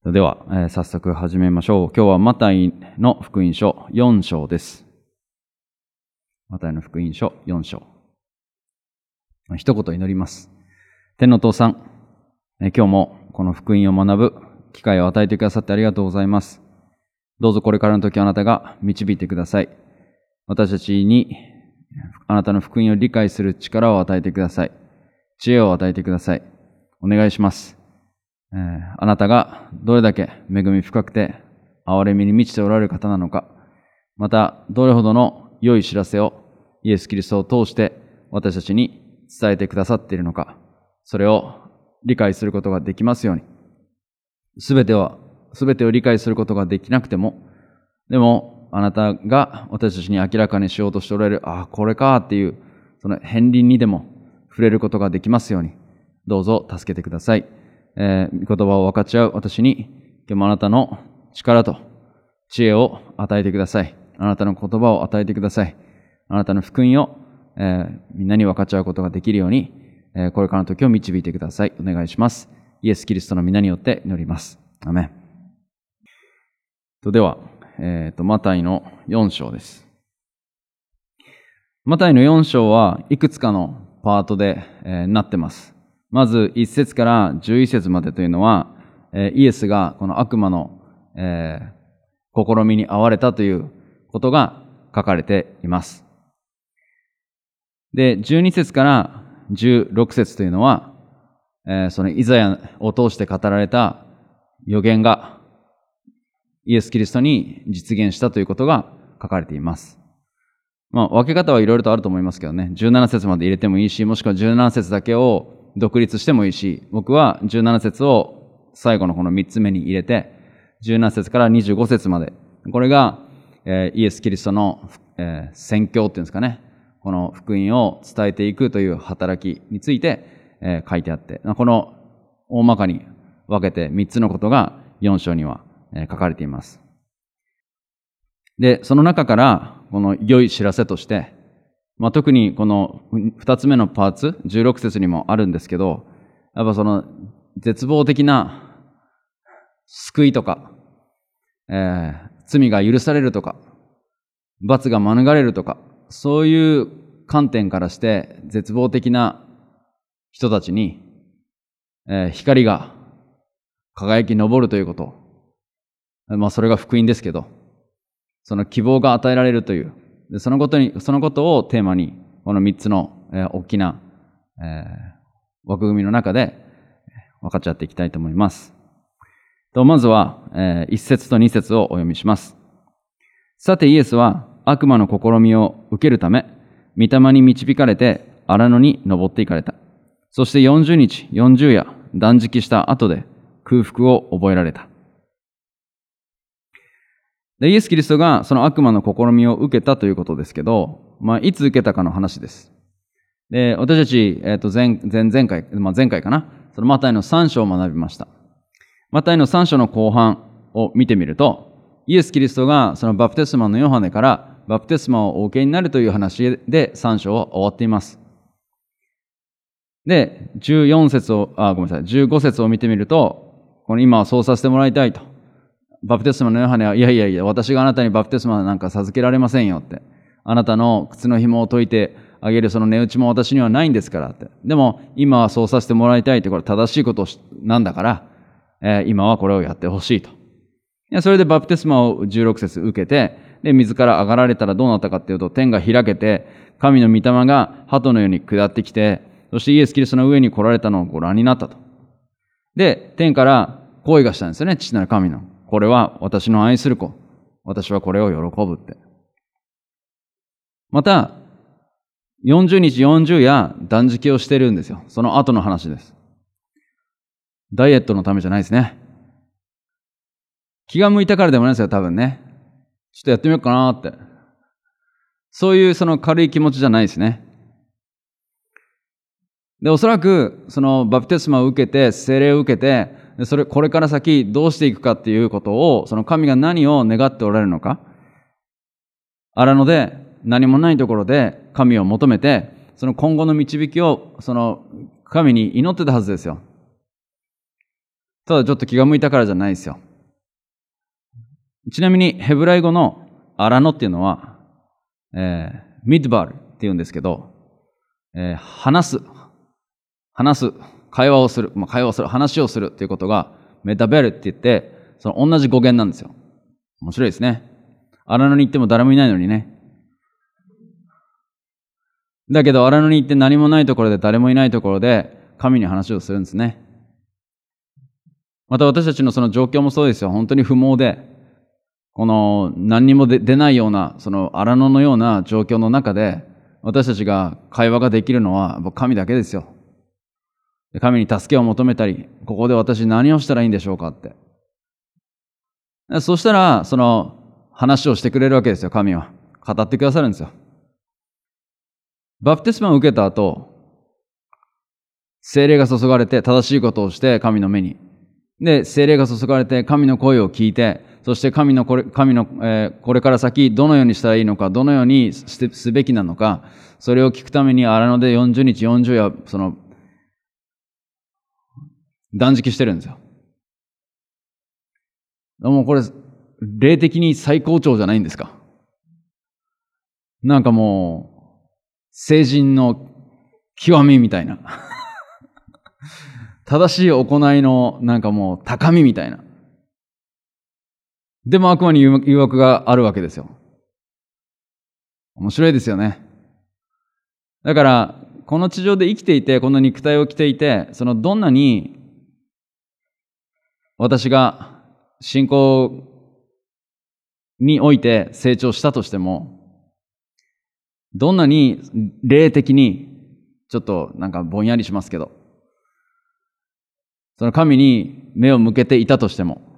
では、早速始めましょう。今日はマタイの福音書4章です。マタイの福音書4章。一言祈ります。天の父さん、今日もこの福音を学ぶ機会を与えてくださってありがとうございます。どうぞこれからの時あなたが導いてください。私たちにあなたの福音を理解する力を与えてください。知恵を与えてください。お願いします。あなたがどれだけ恵み深くて憐れみに満ちておられる方なのか、またどれほどの良い知らせをイエス・キリストを通して私たちに伝えてくださっているのか、それを理解することができますように。すべてを理解することができなくても、でもあなたが私たちに明らかにしようとしておられる、これかっていうその片鱗にでも触れることができますように、どうぞ助けてください。御言葉を分かち合う私に、今日もあなたの力と知恵を与えてください。あなたの言葉を与えてください。あなたの福音を、みんなに分かち合うことができるように、これからの時を導いてください。お願いします。イエス・キリストの皆によって祈ります。アメン。では、マタイの4章です。マタイの4章はいくつかのパートで、なってます。まず1節から11節までというのは、イエスがこの悪魔の、試みに遭われたということが書かれています。で、12節から16節というのは、そのイザヤを通して語られた預言がイエス・キリストに実現したということが書かれています。分け方はいろいろとあると思いますけどね、17節まで入れてもいいし、もしくは17節だけを独立してもいいし、僕は17節を最後のこの3つ目に入れて、17節から25節まで、これが、イエス・キリストの、宣教っていうんですかね、この福音を伝えていくという働きについて、書いてあって、この大まかに分けて3つのことが4章には、書かれています。で、その中からこの良い知らせとして、特にこの2つ目のパーツ、16節にもあるんですけど、やっぱその絶望的な救いとか、罪が許されるとか、罰が免れるとか、そういう観点からして絶望的な人たちに、光が輝き昇るということ。それが福音ですけど、その希望が与えられるという、そのことをテーマに、この3つの、大きな、枠組みの中で分かち合っていきたいと思います。まずは、1節と2節をお読みします。さてイエスは悪魔の試みを受けるため、御霊に導かれて荒野に登っていかれた。そして40日、40夜、断食した後で空腹を覚えられた。で、イエス・キリストがその悪魔の試みを受けたということですけど、いつ受けたかの話です。で、私たち、前回かな、そのマタイの3章を学びました。マタイの3章の後半を見てみると、イエス・キリストがそのバプテスマのヨハネからバプテスマをお受けになるという話で3章は終わっています。で、15節を見てみると、この今はそうさせてもらいたいと。バプテスマのヨハネは、いや、私があなたにバプテスマなんか授けられませんよって。あなたの靴の紐を解いてあげるその値打ちも私にはないんですからって。でも、今はそうさせてもらいたいって、これ正しいことなんだから、今はこれをやってほしいと。それでバプテスマを16節受けて、で、水から上がられたらどうなったかっていうと、天が開けて、神の御霊が鳩のように下ってきて、そしてイエス・キリストの上に来られたのをご覧になったと。で、天から声がしたんですよね、父なる神の。これは私の愛する子。私はこれを喜ぶって。また、40日40夜断食をしているんですよ。その後の話です。ダイエットのためじゃないですね。気が向いたからでもないですよ、多分ね。ちょっとやってみようかなって。そういうその軽い気持ちじゃないですね。で、おそらく、そのバプテスマを受けて、聖霊を受けて、これから先どうしていくかっていうことを、その神が何を願っておられるのか。荒野で何もないところで神を求めて、その今後の導きを、その神に祈ってたはずですよ。 ただちょっと気が向いたからじゃないですよ。ちなみにヘブライ語の荒野っていうのは、ミッドバルって言うんですけど、話す、会話をする、話をするっていうことがメタベルって言って、その同じ語源なんですよ。面白いですね。荒野に行っても誰もいないのにね。だけど荒野に行って何もないところで誰もいないところで神に話をするんですね。また私たちのその状況もそうですよ。本当に不毛で、この何にも出ないような、その荒野のような状況の中で、私たちが会話ができるのは神だけですよ。神に助けを求めたり、ここで私何をしたらいいんでしょうかって。そしたら、その話をしてくれるわけですよ、神は。語ってくださるんですよ。バプテスマを受けた後、聖霊が注がれて正しいことをして神の目に。で、聖霊が注がれて神の声を聞いて、そして神のこれから先どのようにしたらいいのか、どのようにすべきなのか、それを聞くために荒野で40日40夜、その断食してるんですよ。もうこれ、霊的に最高潮じゃないんですか。なんかもう、聖人の極みみたいな。正しい行いのなんかもう高みみたいな。でも悪魔に誘惑があるわけですよ。面白いですよね。だから、この地上で生きていて、この肉体を着ていて、そのどんなに私が信仰において成長したとしても、どんなに霊的にちょっとなんかぼんやりしますけど、その神に目を向けていたとしても、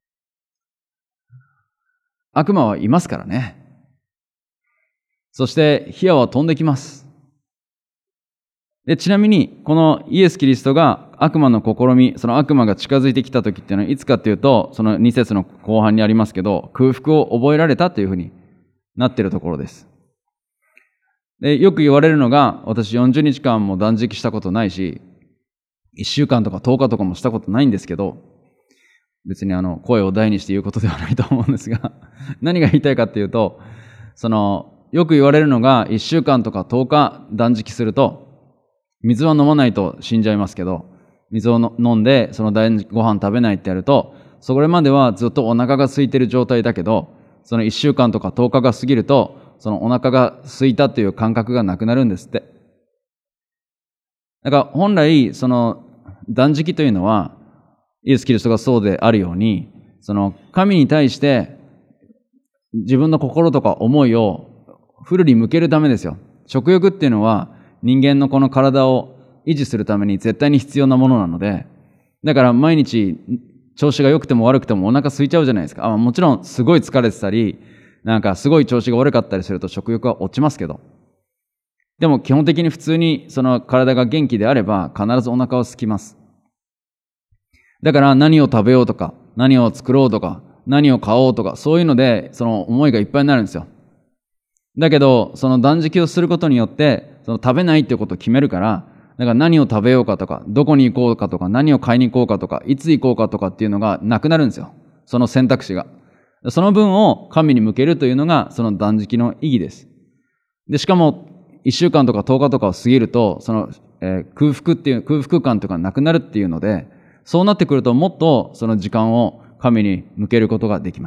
悪魔はいますからね。そして火矢は飛んできます。で、ちなみにこのイエス・キリストが悪魔の試み、その悪魔が近づいてきた時っていうのはいつかっていうと、その2節の後半にありますけど、空腹を覚えられたというふうになっているところです。で、よく言われるのが、私40日間も断食したことないし、1週間とか10日とかもしたことないんですけど、別に声を大にして言うことではないと思うんですが、何が言いたいかっていうと、よく言われるのが、1週間とか10日断食すると、水は飲まないと死んじゃいますけど、水を飲んで、その断食ご飯食べないってやると、それまではずっとお腹が空いてる状態だけど、その1週間とか10日が過ぎると、そのお腹が空いたという感覚がなくなるんですって。だから本来、その断食というのは、イエス・キリストがそうであるように、その神に対して自分の心とか思いをフルに向けるためですよ。食欲っていうのは人間のこの体を維持するために絶対に必要なものなので、だから毎日調子が良くても悪くてもお腹空いちゃうじゃないですか。もちろんすごい疲れてたり、なんかすごい調子が悪かったりすると食欲は落ちますけど、でも基本的に普通にその体が元気であれば必ずお腹は空きます。だから何を食べようとか、何を作ろうとか、何を買おうとか、そういうのでその思いがいっぱいになるんですよ。だけどその断食をすることによってその食べないっていうことを決めるから、だから何を食べようかとか、どこに行こうかとか、何を買いに行こうかとか、いつ行こうかとかっていうのがなくなるんですよ。その選択肢が。その分を神に向けるというのがその断食の意義です。で、しかも1週間とか10日とかを過ぎると、その、空腹感とかなくなるっていうので、そうなってくるともっとその時間を神に向けることができます。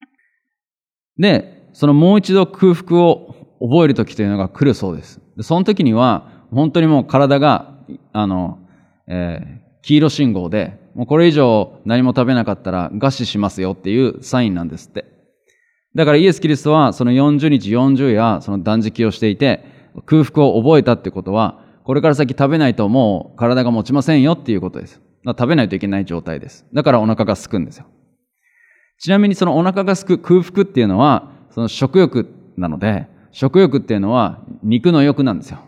で、そのもう一度空腹を覚える時というのが来るそうです。で、その時には本当にもう体が黄色信号で、もうこれ以上何も食べなかったら餓死しますよっていうサインなんですって。だからイエス・キリストはその40日40夜その断食をしていて、空腹を覚えたってことは、これから先食べないともう体が持ちませんよっていうことです。食べないといけない状態です。だからお腹が空くんですよ。ちなみにそのお腹が空く空腹っていうのは、その食欲なので、食欲っていうのは肉の欲なんですよ。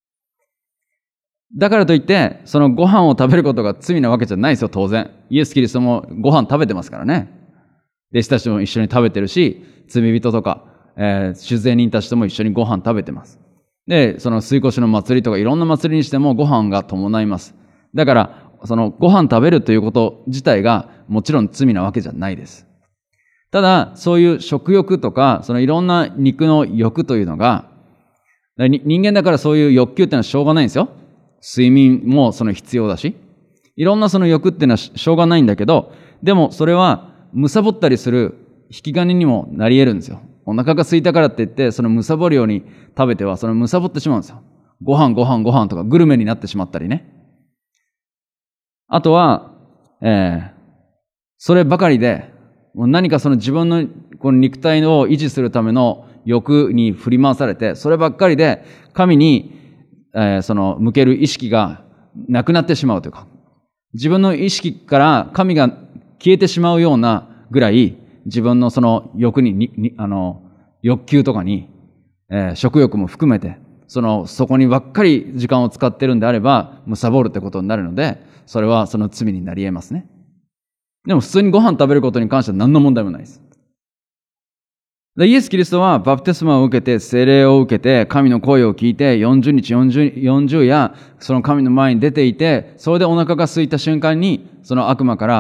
だからといって、そのご飯を食べることが罪なわけじゃないですよ、当然。イエス・キリストもご飯食べてますからね。弟子たちも一緒に食べてるし、罪人とか、酒税人たちとも一緒にご飯食べてます。で、その水越の祭りとかいろんな祭りにしてもご飯が伴います。だから、 そのご飯食べるということ自体がもちろん罪なわけじゃないです。ただ、そういう食欲とか、そのいろんな肉の欲というのが、人間だからそういう欲求っていうのはしょうがないんですよ。睡眠もその必要だし、いろんなその欲っていうのはしょうがないんだけど、でもそれは貪ったりする引き金にもなり得るんですよ。お腹が空いたからって言って、その貪るように食べては、その貪ってしまうんですよ。ご飯とかグルメになってしまったりね。あとは、そればかりで、何かその自分のこの肉体を維持するための欲に振り回されて、そればっかりで神に、その向ける意識がなくなってしまうというか、自分の意識から神が消えてしまうようなぐらい、自分のその欲欲求とかに、食欲も含めて、そこにばっかり時間を使ってるんであれば、貪るってことになるので、それはその罪になり得ますね。でも普通にご飯食べることに関しては何の問題もないです。イエス・キリストはバプテスマを受けて、聖霊を受けて、神の声を聞いて、40日40夜、その神の前に出ていて、それでお腹が空いた瞬間に、その悪魔から、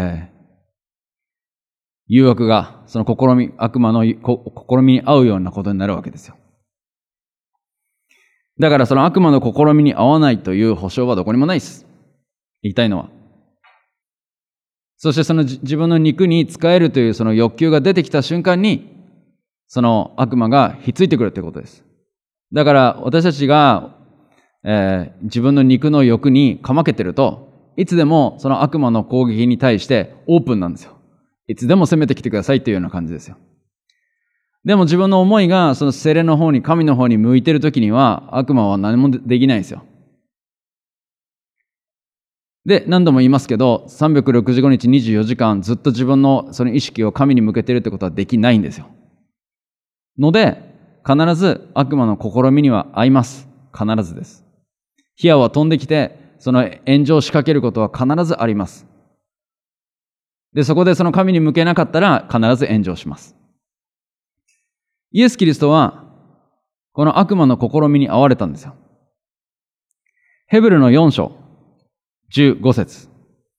誘惑が、その悪魔の試みに合うようなことになるわけですよ。だからその悪魔の試みに合わないという保証はどこにもないです。言いたいのは。そしてその自分の肉に使えるというその欲求が出てきた瞬間に、その悪魔がひっついてくるということです。だから私たちが、自分の肉の欲にかまけてると、いつでもその悪魔の攻撃に対してオープンなんですよ。いつでも攻めてきてくださいというような感じですよ。でも自分の思いがその聖霊の方に、神の方に向いているときには、悪魔は何もできないんですよ。で、何度も言いますけど、365日24時間ずっと自分のその意識を神に向けているってことはできないんですよ。ので、必ず悪魔の試みには合います。必ずです。火矢は飛んできて、その炎上を仕掛けることは必ずあります。で、そこでその神に向けなかったら必ず炎上します。イエス・キリストは、この悪魔の試みに遭われたんですよ。ヘブルの4章、15節。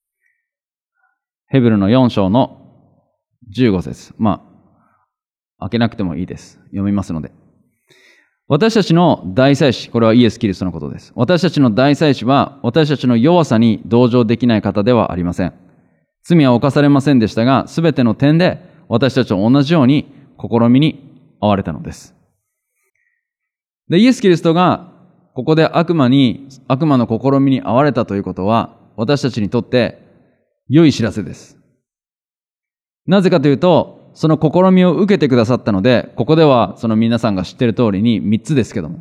ヘブルの4章の15節。開けなくてもいいです。読みますので。私たちの大祭司、これはイエス・キリストのことです。私たちの大祭司は、私たちの弱さに同情できない方ではありません。罪は犯されませんでしたが、すべての点で私たちと同じように試みに遭われたのです。で、イエス・キリストがここで悪魔の試みに遭われたということは、私たちにとって良い知らせです。なぜかというと、その試みを受けてくださったので、ここではその皆さんが知っている通りに3つですけども。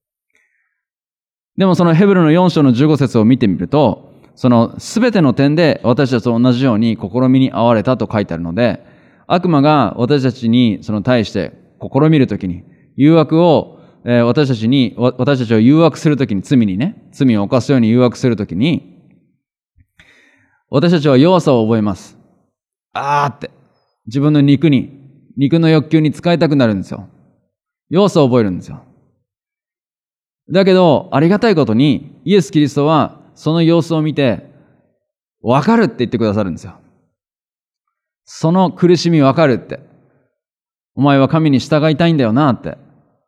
でもそのヘブルの4章の15節を見てみると、そのすべての点で私たちと同じように試みに遭われたと書いてあるので、悪魔が私たちにその対して試みるときに、誘惑を私たちを誘惑するときに、罪を犯すように誘惑するときに、私たちは弱さを覚えます。って。自分の肉の欲求に使いたくなるんですよ。弱さを覚えるんですよ。だけど、ありがたいことに、イエス・キリストはその様子を見て、わかるって言ってくださるんですよ。その苦しみわかるって。お前は神に従いたいんだよなって。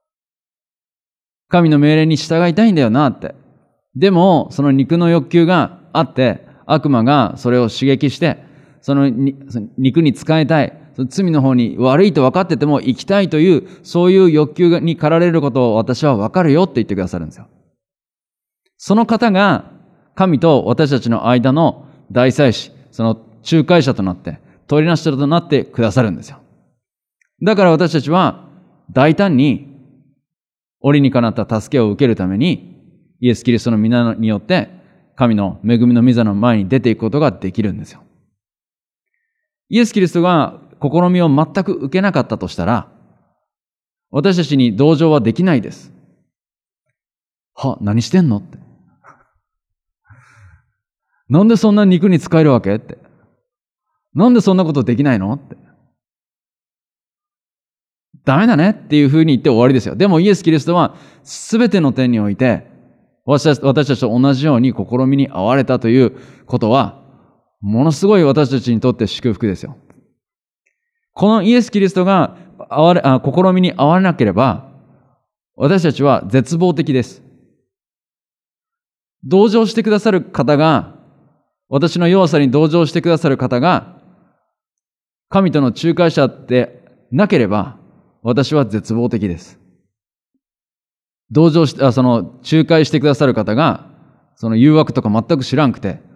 神の命令に従いたいんだよなって。でも、その肉の欲求があって、悪魔がそれを刺激して、その肉に使いたい、その罪の方に悪いと分かってても生きたいという、そういう欲求に駆られることを私は分かるよって言ってくださるんですよ。その方が神と私たちの間の大祭司、その仲介者となって、取りなし者となってくださるんですよ。だから私たちは大胆に折にかなった助けを受けるために、イエス・キリストの皆によって神の恵みの御座の前に出ていくことができるんですよ。イエス・キリストが試みを全く受けなかったとしたら、私たちに同情はできないです。何してんのって。なんでそんな肉に使えるわけって。なんでそんなことできないのって。ダメだねっていうふうに言って終わりですよ。でもイエス・キリストは全ての点において私たちと同じように試みに遭われたということは、ものすごい私たちにとって祝福ですよ。このイエス・キリストが試みに遭わなければ、私たちは絶望的です。同情してくださる方が、私の弱さに同情してくださる方が、神との仲介者でなければ、私は絶望的です。仲介してくださる方が、その誘惑とか全く知らんくて、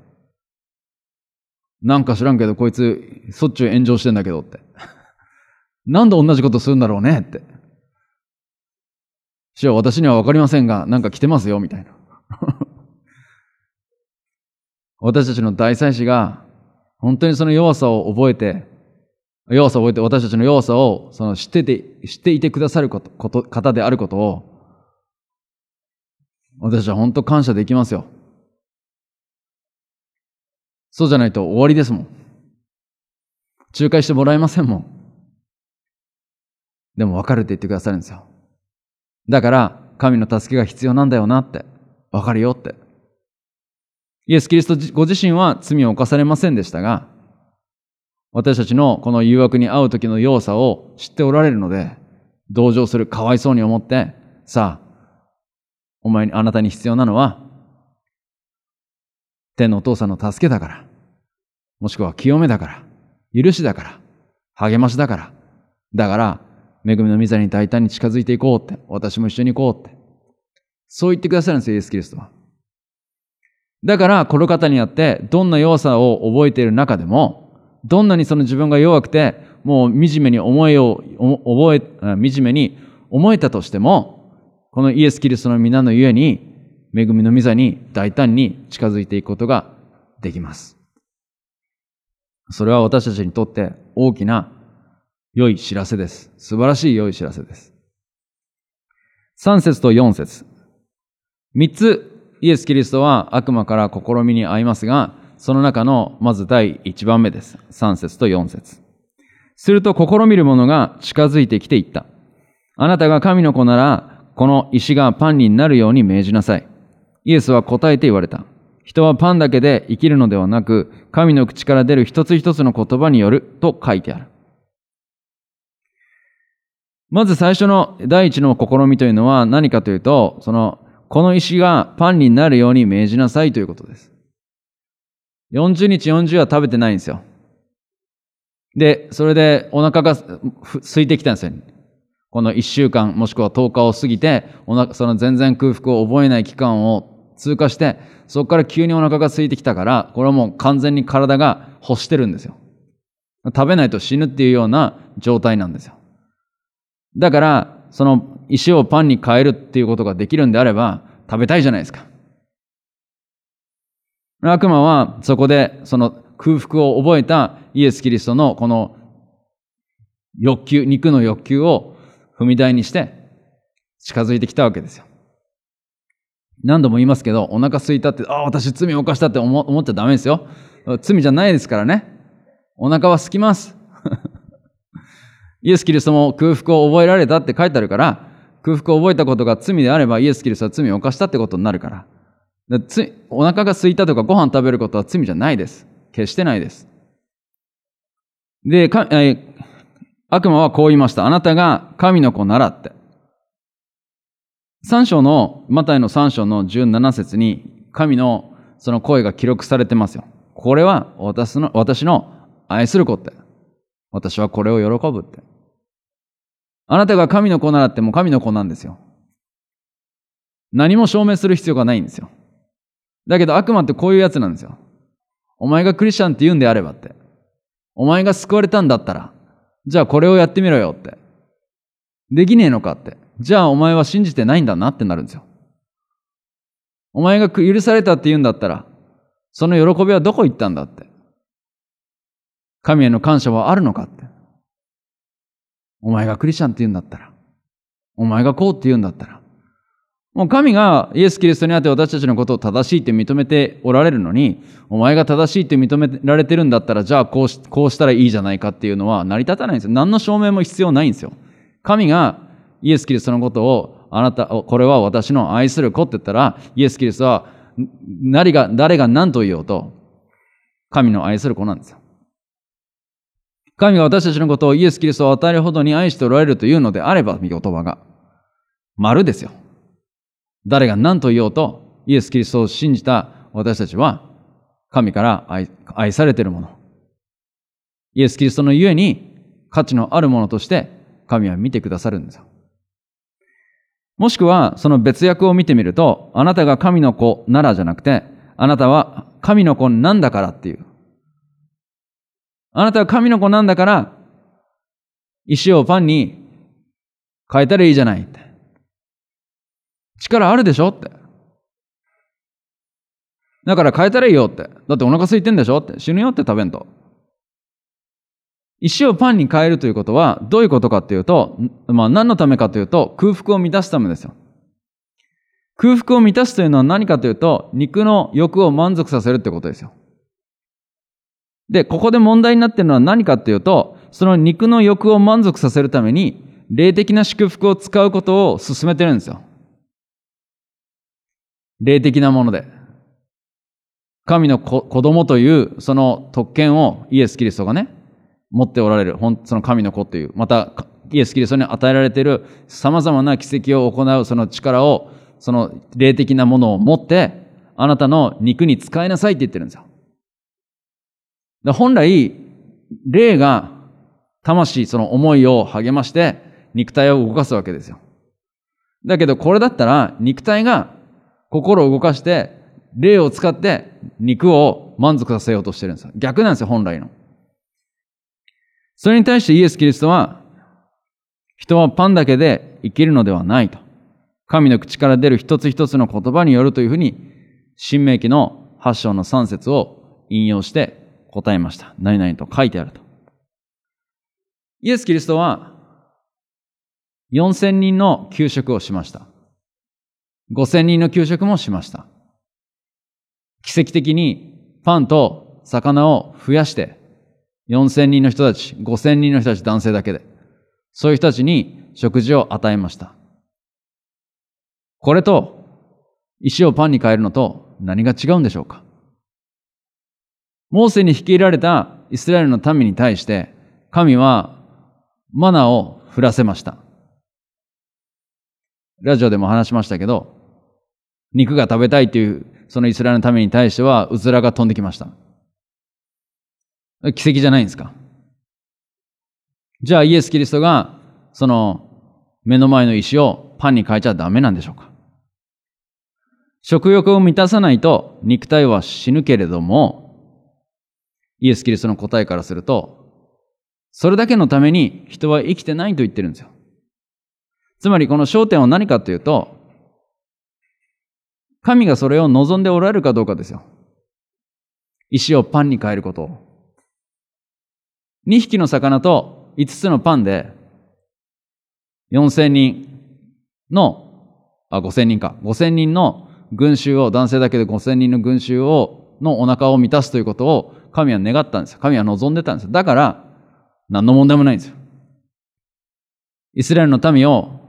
なんか知らんけど、こいつ、しょっちゅう炎上してんだけどって。なんで同じことするんだろうねって。主は私にはわかりませんが、なんか来てますよ、みたいな。私たちの大祭司が、本当にその弱さを覚えて、私たちの弱さを知っていてくださる方であることを、私は本当感謝できますよ。そうじゃないと終わりですもん。仲介してもらえませんもん。でも分かるって言ってくださるんですよ。だから、神の助けが必要なんだよなって。分かるよって。イエス・キリストご自身は罪を犯されませんでしたが、私たちのこの誘惑に遭う時の弱さを知っておられるので、同情する、かわいそうに思って、さあ、あなたに必要なのは、天のお父さんの助けだから、もしくは清めだから、許しだから、励ましだから、だから、恵みの御座に大胆に近づいていこうって、私も一緒に行こうって。そう言ってくださるんですよ、イエス・キリストは。だから、この方にあって、どんな弱さを覚えている中でも、どんなにその自分が弱くて、もう惨めに思えたとしても、このイエス・キリストの皆のゆえに、恵みの御座に大胆に近づいていくことができます。それは私たちにとって大きな良い知らせです。素晴らしい良い知らせです。3節と4節。3つ、イエス・キリストは悪魔から試みに遭いますが、その中のまず第1番目です。3節と4節。すると試みる者が近づいてきて言った。あなたが神の子なら、この石がパンになるように命じなさい。イエスは答えて言われた。人はパンだけで生きるのではなく、神の口から出る一つ一つの言葉によると書いてある。まず最初の第一の試みというのは何かというと、この石がパンになるように命じなさいということです。40日40夜食べてないんですよ。で、それでお腹が空いてきたんですよ。この1週間もしくは10日を過ぎて、その全然空腹を覚えない期間を通過して、そこから急にお腹が空いてきたから、これはもう完全に体が欲してるんですよ。食べないと死ぬっていうような状態なんですよ。だから、その石をパンに変えるっていうことができるんであれば、食べたいじゃないですか。悪魔はそこでその空腹を覚えたイエス・キリストのこの肉の欲求を踏み台にして近づいてきたわけですよ。何度も言いますけど、お腹空いたって、私罪を犯したって思っちゃダメですよ。罪じゃないですからね。お腹は空きます。イエス・キリストも空腹を覚えられたって書いてあるから、空腹を覚えたことが罪であればイエス・キリストは罪を犯したってことになるから。お腹が空いたとかご飯食べることは罪じゃないです。決してないです。で、悪魔はこう言いました。あなたが神の子ならって。マタイの3章の17節に神のその声が記録されてますよ。これは私の愛する子って。私はこれを喜ぶって。あなたが神の子ならってもう神の子なんですよ。何も証明する必要がないんですよ。だけど悪魔ってこういうやつなんですよ。お前がクリスチャンって言うんであればって。お前が救われたんだったら、じゃあこれをやってみろよって。できねえのかって。じゃあお前は信じてないんだなってなるんですよ。お前が許されたって言うんだったら、その喜びはどこ行ったんだって。神への感謝はあるのかって。お前がクリスチャンって言うんだったら、お前がこうって言うんだったら、もう神がイエス・キリストにあって私たちのことを正しいって認めておられるのに、お前が正しいって認められてるんだったら、じゃあこうしたらいいじゃないかっていうのは成り立たないんですよ。何の証明も必要ないんですよ。神がイエス・キリストのことをこれは私の愛する子って言ったら、イエス・キリストは誰が何と言おうと、神の愛する子なんですよ。神が私たちのことをイエス・キリストを与えるほどに愛しておられるというのであれば、御言葉が。丸ですよ。誰が何と言おうと、イエス・キリストを信じた私たちは、神から愛されているもの。イエス・キリストのゆえに価値のあるものとして神は見てくださるんですよ。もしくはその別訳を見てみると、あなたが神の子ならじゃなくて、あなたは神の子なんだからっていう。あなたは神の子なんだから、石をパンに変えたらいいじゃないって。力あるでしょって。だから変えたらいいよって。だってお腹空いてんでしょって。死ぬよって食べんと。石をパンに変えるということはどういうことかというと、何のためかというと、空腹を満たすためですよ。空腹を満たすというのは何かというと、肉の欲を満足させるってことですよ。で、ここで問題になっているのは何かというと、その肉の欲を満足させるために、霊的な祝福を使うことを進めてるんですよ。霊的なもので。神の子供というその特権をイエス・キリストがね、持っておられる、その神の子という、またイエス・キリストに与えられている様々な奇跡を行うその力を、その霊的なものを持って、あなたの肉に使いなさいって言ってるんですよ。本来、霊が魂、その思いを励まして肉体を動かすわけですよ。だけどこれだったら肉体が心を動かして霊を使って肉を満足させようとしてるんですよ。逆なんですよ、本来の。それに対してイエス・キリストは、人はパンだけで生きるのではないと。神の口から出る一つ一つの言葉によるというふうに、申命記の8章の3節を引用して答えました。何々と書いてあると。イエス・キリストは、4000人の給食をしました。5000人の給食もしました。奇跡的にパンと魚を増やして、4000人の人たち、5000人の人たち、男性だけで、そういう人たちに食事を与えました。これと、石をパンに変えるのと何が違うんでしょうか。モーセに率いられたイスラエルの民に対して、神はマナを降らせました。ラジオでも話しましたけど、肉が食べたいというそのイスラエルの民に対してはうずらが飛んできました。奇跡じゃないんですか。じゃあイエス・キリストがその目の前の石をパンに変えちゃダメなんでしょうか。食欲を満たさないと肉体は死ぬけれども、イエス・キリストの答えからすると、それだけのために人は生きてないと言ってるんですよ。つまりこの焦点は何かというと、神がそれを望んでおられるかどうかですよ。石をパンに変えることを。2匹の魚と5つのパンで5000人の群衆を、男性だけで5000人の群衆のお腹を満たすということを神は願ったんですよ。神は望んでたんですよ。だから何の問題もないんですよ。イスラエルの民を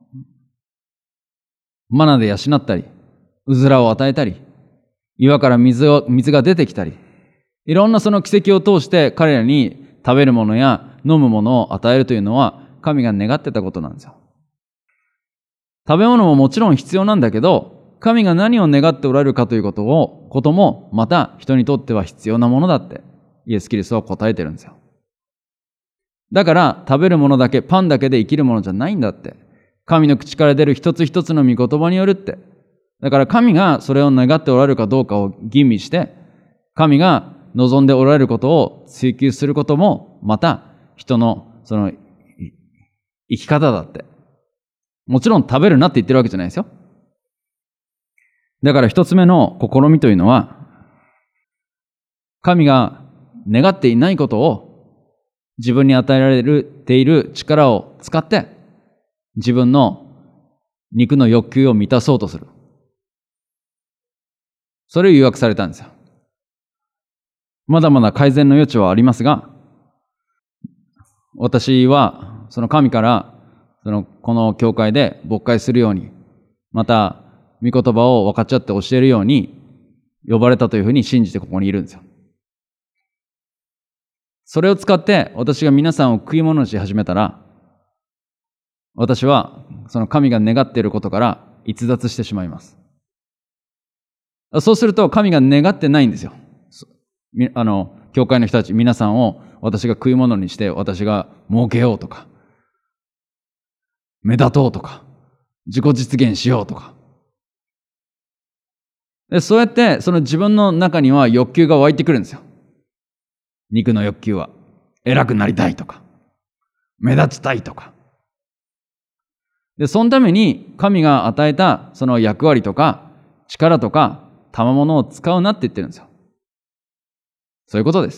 マナで養ったり、うずらを与えたり、岩から水が出てきたり、いろんなその奇跡を通して彼らに食べるものや飲むものを与えるというのは神が願ってたことなんですよ。食べ物ももちろん必要なんだけど、神が何を願っておられるかということもまた人にとっては必要なものだってイエス・キリストは答えてるんですよ。だから食べるものだけ、パンだけで生きるものじゃないんだって。神の口から出る一つ一つの御言葉によるって。だから神がそれを願っておられるかどうかを吟味して、神が望んでおられることを追求することもまた人のその生き方だって。もちろん食べるなって言ってるわけじゃないですよ。だから一つ目の試みというのは、神が願っていないことを自分に与えられている力を使って自分の肉の欲求を満たそうとする。それを誘惑されたんですよ。まだまだ改善の余地はありますが、私はその神からこの教会で牧会するように、また、御言葉を分かっちゃって教えるように呼ばれたというふうに信じてここにいるんですよ。それを使って私が皆さんを食い物にし始めたら、私はその神が願っていることから逸脱してしまいます。そうすると神が願ってないんですよ。教会の人たち、皆さんを私が食い物にして私が儲けようとか、目立とうとか、自己実現しようとか。でそうやってその自分の中には欲求が湧いてくるんですよ。肉の欲求は。偉くなりたいとか、目立ちたいとか。で、そのために神が与えたその役割とか力とか賜物を使うなって言ってるんですよ。そういうことです。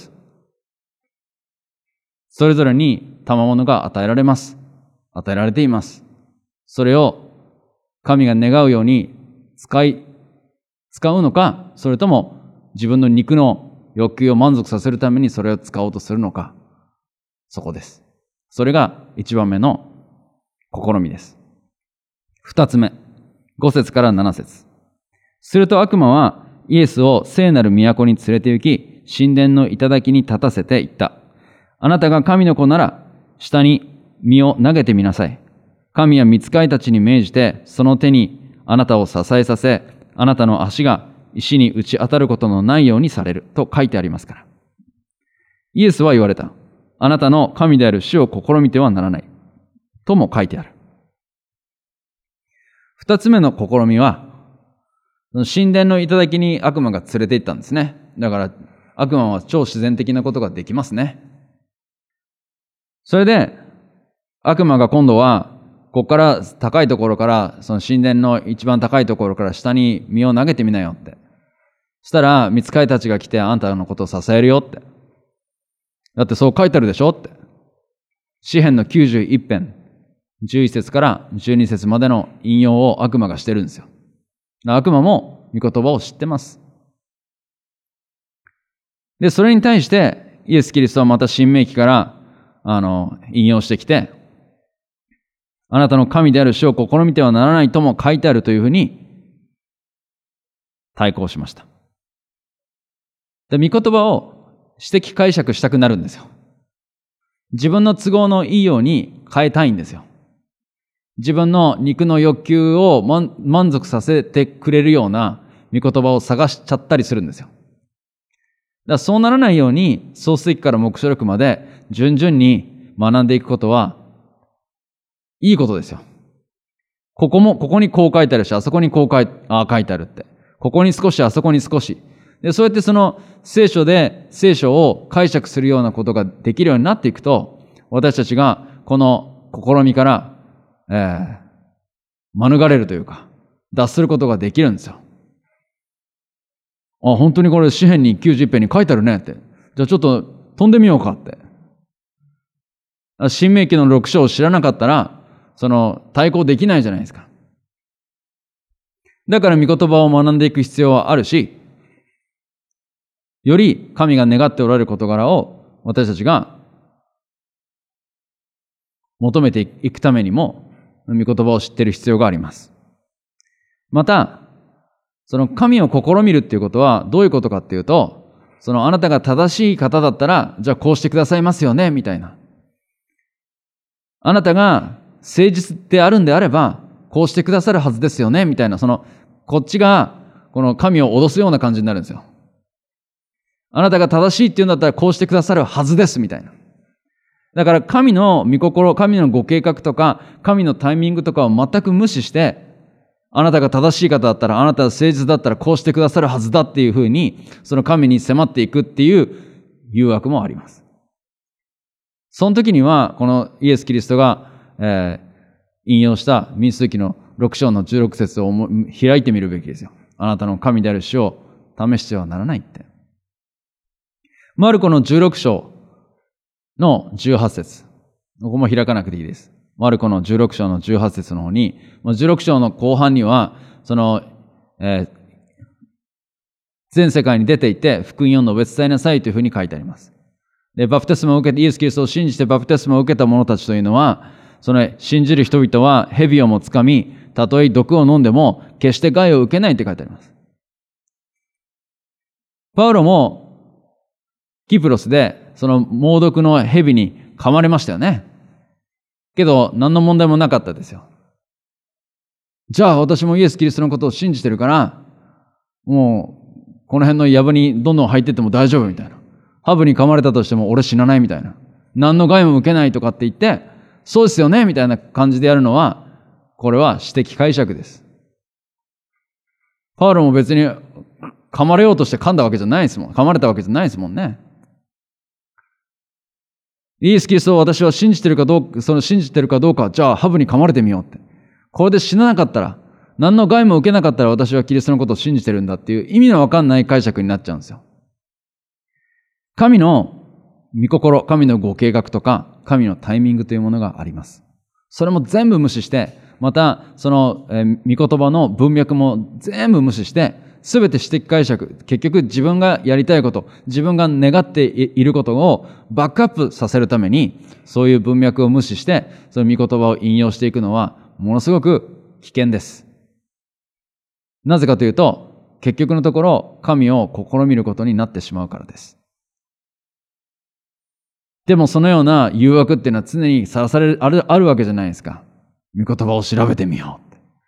それぞれに賜物が与えられます。与えられています。それを神が願うように使うのか、それとも自分の肉の欲求を満足させるためにそれを使おうとするのか、そこです。それが一番目の試みです。二つ目、5節から7節。すると悪魔はイエスを聖なる都に連れて行き、神殿の頂に立たせて言った。あなたが神の子なら、下に身を投げてみなさい。神は御使いたちに命じて、その手にあなたを支えさせ、あなたの足が石に打ち当たることのないようにされると書いてありますから。イエスは言われた。あなたの神である主を試みてはならない。とも書いてある。二つ目の試みは、神殿の頂に悪魔が連れて行ったんですね。だから悪魔は超自然的なことができますね。それで悪魔が今度はここから高いところから、その神殿の一番高いところから下に身を投げてみなよって。そしたら御使いたちが来てあんたのことを支えるよって。だってそう書いてあるでしょって。詩編の91編11節から12節までの引用を悪魔がしてるんですよ。悪魔も御言葉を知ってます。で、それに対してイエス・キリストはまた新明記から引用してきて、あなたの神である主を試みてはならないとも書いてあるというふうに対抗しました。で、御言葉を私的解釈したくなるんですよ。自分の都合のいいように変えたいんですよ。自分の肉の欲求を満足させてくれるような御言葉を探しちゃったりするんですよ。だからそうならないように創世記から黙示録まで順々に学んでいくことはいいことですよ。ここにこう書いてあるし、あそこにこう書いてあるって。ここに少し、あそこに少し。で、そうやってその聖書を解釈するようなことができるようになっていくと、私たちがこの試みから、免れるというか、脱することができるんですよ。あ、本当にこれ詩編に91編に書いてあるねって。じゃあちょっと飛んでみようかって。新明記の6章を知らなかったら、対抗できないじゃないですか。だから御言葉を学んでいく必要はあるし、より神が願っておられる事柄を私たちが求めていくためにも、御言葉を知っている必要があります。また、その神を試みるっていうことはどういうことかっていうと、あなたが正しい方だったら、じゃあこうしてくださいますよね、みたいな。あなたが誠実であるんであれば、こうしてくださるはずですよね、みたいな、こっちが、この神を脅すような感じになるんですよ。あなたが正しいって言うんだったら、こうしてくださるはずです、みたいな。だから神の御心、神のご計画とか、神のタイミングとかを全く無視して、あなたが正しい方だったら、あなたが誠実だったらこうしてくださるはずだっていうふうに、その神に迫っていくっていう誘惑もあります。その時には、このイエス・キリストが、引用した民数記の6章の16節を開いてみるべきですよ。あなたの神である主を試してはならないって。マルコの16章の18節。ここも開かなくていいです。マルコの16章の18節の方に、16章の後半には、全世界に出て行って福音を述べ伝えなさいというふうに書いてあります。で、バプテスマを受けて、イエス・キリストを信じてバプテスマを受けた者たちというのは、 その信じる人々は蛇をもつかみ、たとえ毒を飲んでも決して害を受けないって書いてあります。パウロもキプロスでその猛毒の蛇に噛まれましたよね。けど何の問題もなかったですよ。じゃあ私もイエス・キリストのことを信じてるから、もうこの辺の藪にどんどん入ってっても大丈夫みたいな。ハブに噛まれたとしても俺死なないみたいな。何の害も受けないとかって言って、そうですよねみたいな感じでやるのは、これは私的解釈です。パウロも別に噛まれようとして噛んだわけじゃないですもん。噛まれたわけじゃないですもんね。イエス・キリストを私は信じてるかどうか、信じてるかどうか、じゃあハブに噛まれてみようって。これで死ななかったら、何の害も受けなかったら私はキリストのことを信じてるんだっていう意味のわかんない解釈になっちゃうんですよ。神の御心、神のご計画とか、神のタイミングというものがあります。それも全部無視して、またその御言葉の文脈も全部無視して、すべて私的解釈、結局自分がやりたいこと、自分が願っていることをバックアップさせるために、そういう文脈を無視して、その御言葉を引用していくのは、ものすごく危険です。なぜかというと、結局のところ、神を試みることになってしまうからです。でもそのような誘惑っていうのは常にさらされる、あるわけじゃないですか。御言葉を調べてみよう。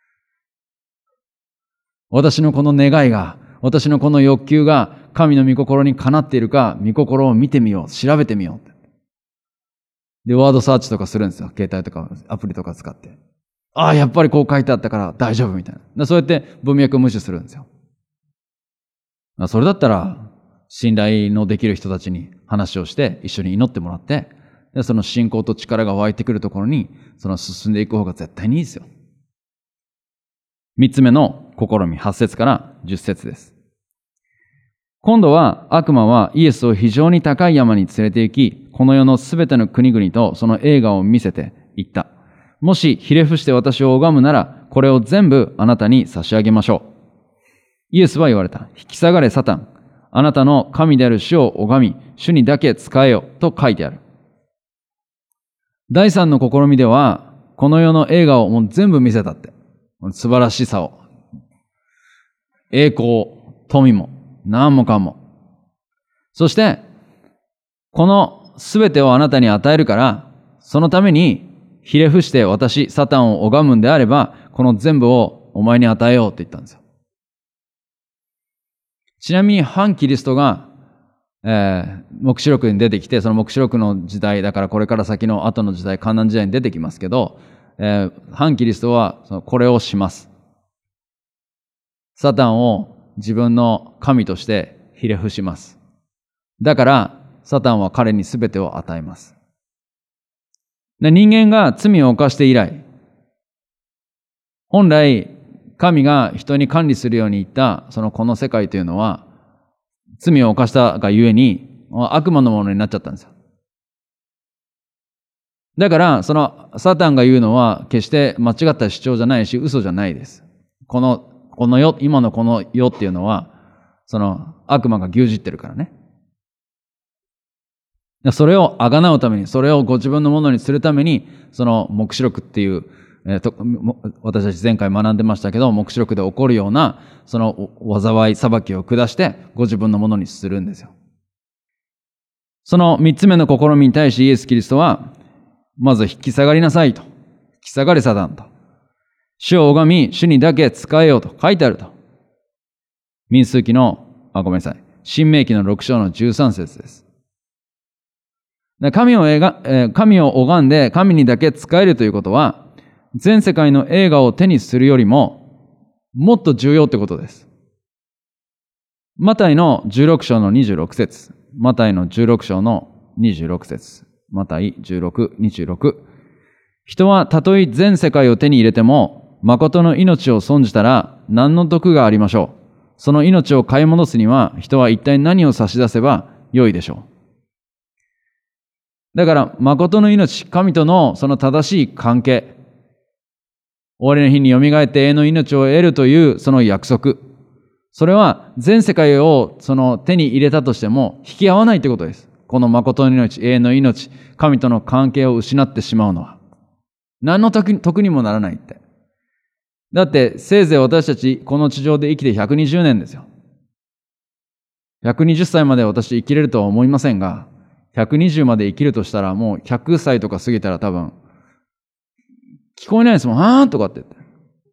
私のこの願いが、私のこの欲求が神の御心にかなっているか、御心を見てみよう、調べてみよう。で、ワードサーチとかするんですよ。携帯とかアプリとか使って。ああ、やっぱりこう書いてあったから大丈夫みたいな。そうやって文脈を無視するんですよ。それだったら、信頼のできる人たちに話をして一緒に祈ってもらって、でその信仰と力が湧いてくるところに、その進んでいく方が絶対にいいですよ。三つ目の試み、8節から10節です。今度は悪魔はイエスを非常に高い山に連れて行き、この世のすべての国々とその栄華を見せて言った。もしひれ伏して私を拝むなら、これを全部あなたに差し上げましょう。イエスは言われた。引き下がれサタン。あなたの神である主を拝み、主にだけ仕えよと書いてある。第三の試みでは、この世の栄華をもう全部見せたって。素晴らしさを。栄光、富も、何もかも。そして、このすべてをあなたに与えるから、そのためにひれ伏して私、サタンを拝むんであれば、この全部をお前に与えようって言ったんですよ。ちなみに反キリストが、黙示録に出てきて、その黙示録の時代、だからこれから先の後の時代、観難時代に出てきますけど、反キリストはこれをします。サタンを自分の神としてひれ伏します。だから、サタンは彼に全てを与えます。で、人間が罪を犯して以来、本来、神が人に管理するように言った、この世界というのは、罪を犯したがゆえに、悪魔のものになっちゃったんですよ。だから、サタンが言うのは、決して間違った主張じゃないし、嘘じゃないです。この世、今のこの世っていうのは、悪魔が牛耳ってるからね。それを贖うために、それをご自分のものにするために、黙示録っていう、私たち前回学んでましたけど、黙示録で起こるような、災い、裁きを下して、ご自分のものにするんですよ。その三つ目の試みに対しイエス・キリストは、まず引き下がりなさいと。引き下がれサタンと。主を拝み、主にだけ仕えようと書いてあると。民数記の、ごめんなさい。申命記の6章の13節です。神を拝んで神にだけ仕えるということは、全世界の栄華を手にするよりも、もっと重要ってことです。マタイの16章の26節。マタイの16章の26節。マタイ16、26。人はたとえ全世界を手に入れても、誠の命を損じたら何の得がありましょう。その命を買い戻すには、人は一体何を差し出せばよいでしょう。だから、誠の命、神とのその正しい関係、終わりの日によみがえって永遠の命を得るというその約束、それは全世界を手に入れたとしても引き合わないということです。この誠の命、永遠の命、神との関係を失ってしまうのは。 何の得にもならないって。だってせいぜい私たちこの地上で生きて120年ですよ。120歳まで私生きれるとは思いませんが、120まで生きるとしたらもう100歳とか過ぎたら多分聞こえないですもん。あーとかって言って。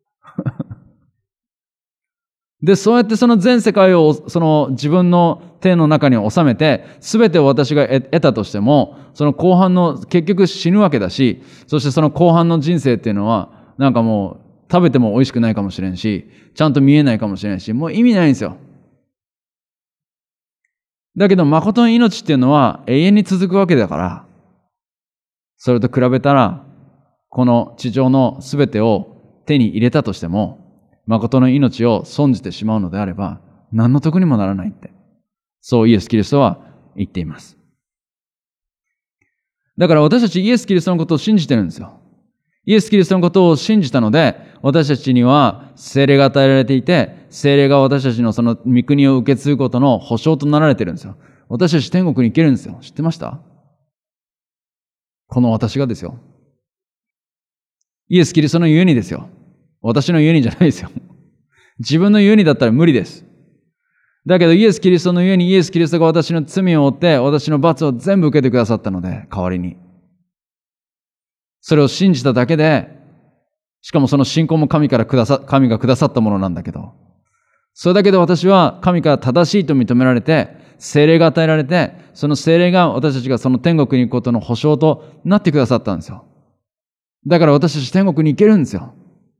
で、そうやってその全世界をその自分の手の中に収めて、すべてを私が得たとしても、その後半の結局死ぬわけだし、そしてその後半の人生っていうのは、なんかもう食べても美味しくないかもしれんし、ちゃんと見えないかもしれんし、もう意味ないんですよ。だけど誠の命っていうのは永遠に続くわけだから、それと比べたら、この地上のすべてを手に入れたとしても、誠の命を損じてしまうのであれば、何の得にもならないって。そうイエス・キリストは言っています。だから私たちイエス・キリストのことを信じてるんですよ。イエス・キリストのことを信じたので、私たちには聖霊が与えられていて、聖霊が私たちのその御国を受け継ぐことの保証となられてるんですよ。私たち天国に行けるんですよ。知ってました？この私がですよ。イエス・キリストのゆえにですよ。私のゆえにじゃないですよ。自分のゆえにだったら無理です。だけどイエス・キリストのゆえにイエス・キリストが私の罪を負って私の罰を全部受けてくださったので、代わりに。それを信じただけで、しかもその信仰も神がくださったものなんだけど、それだけで私は神から正しいと認められて、聖霊が与えられて、その聖霊が私たちがその天国に行くことの保証となってくださったんですよ。だから私たち天国に行けるんですよ。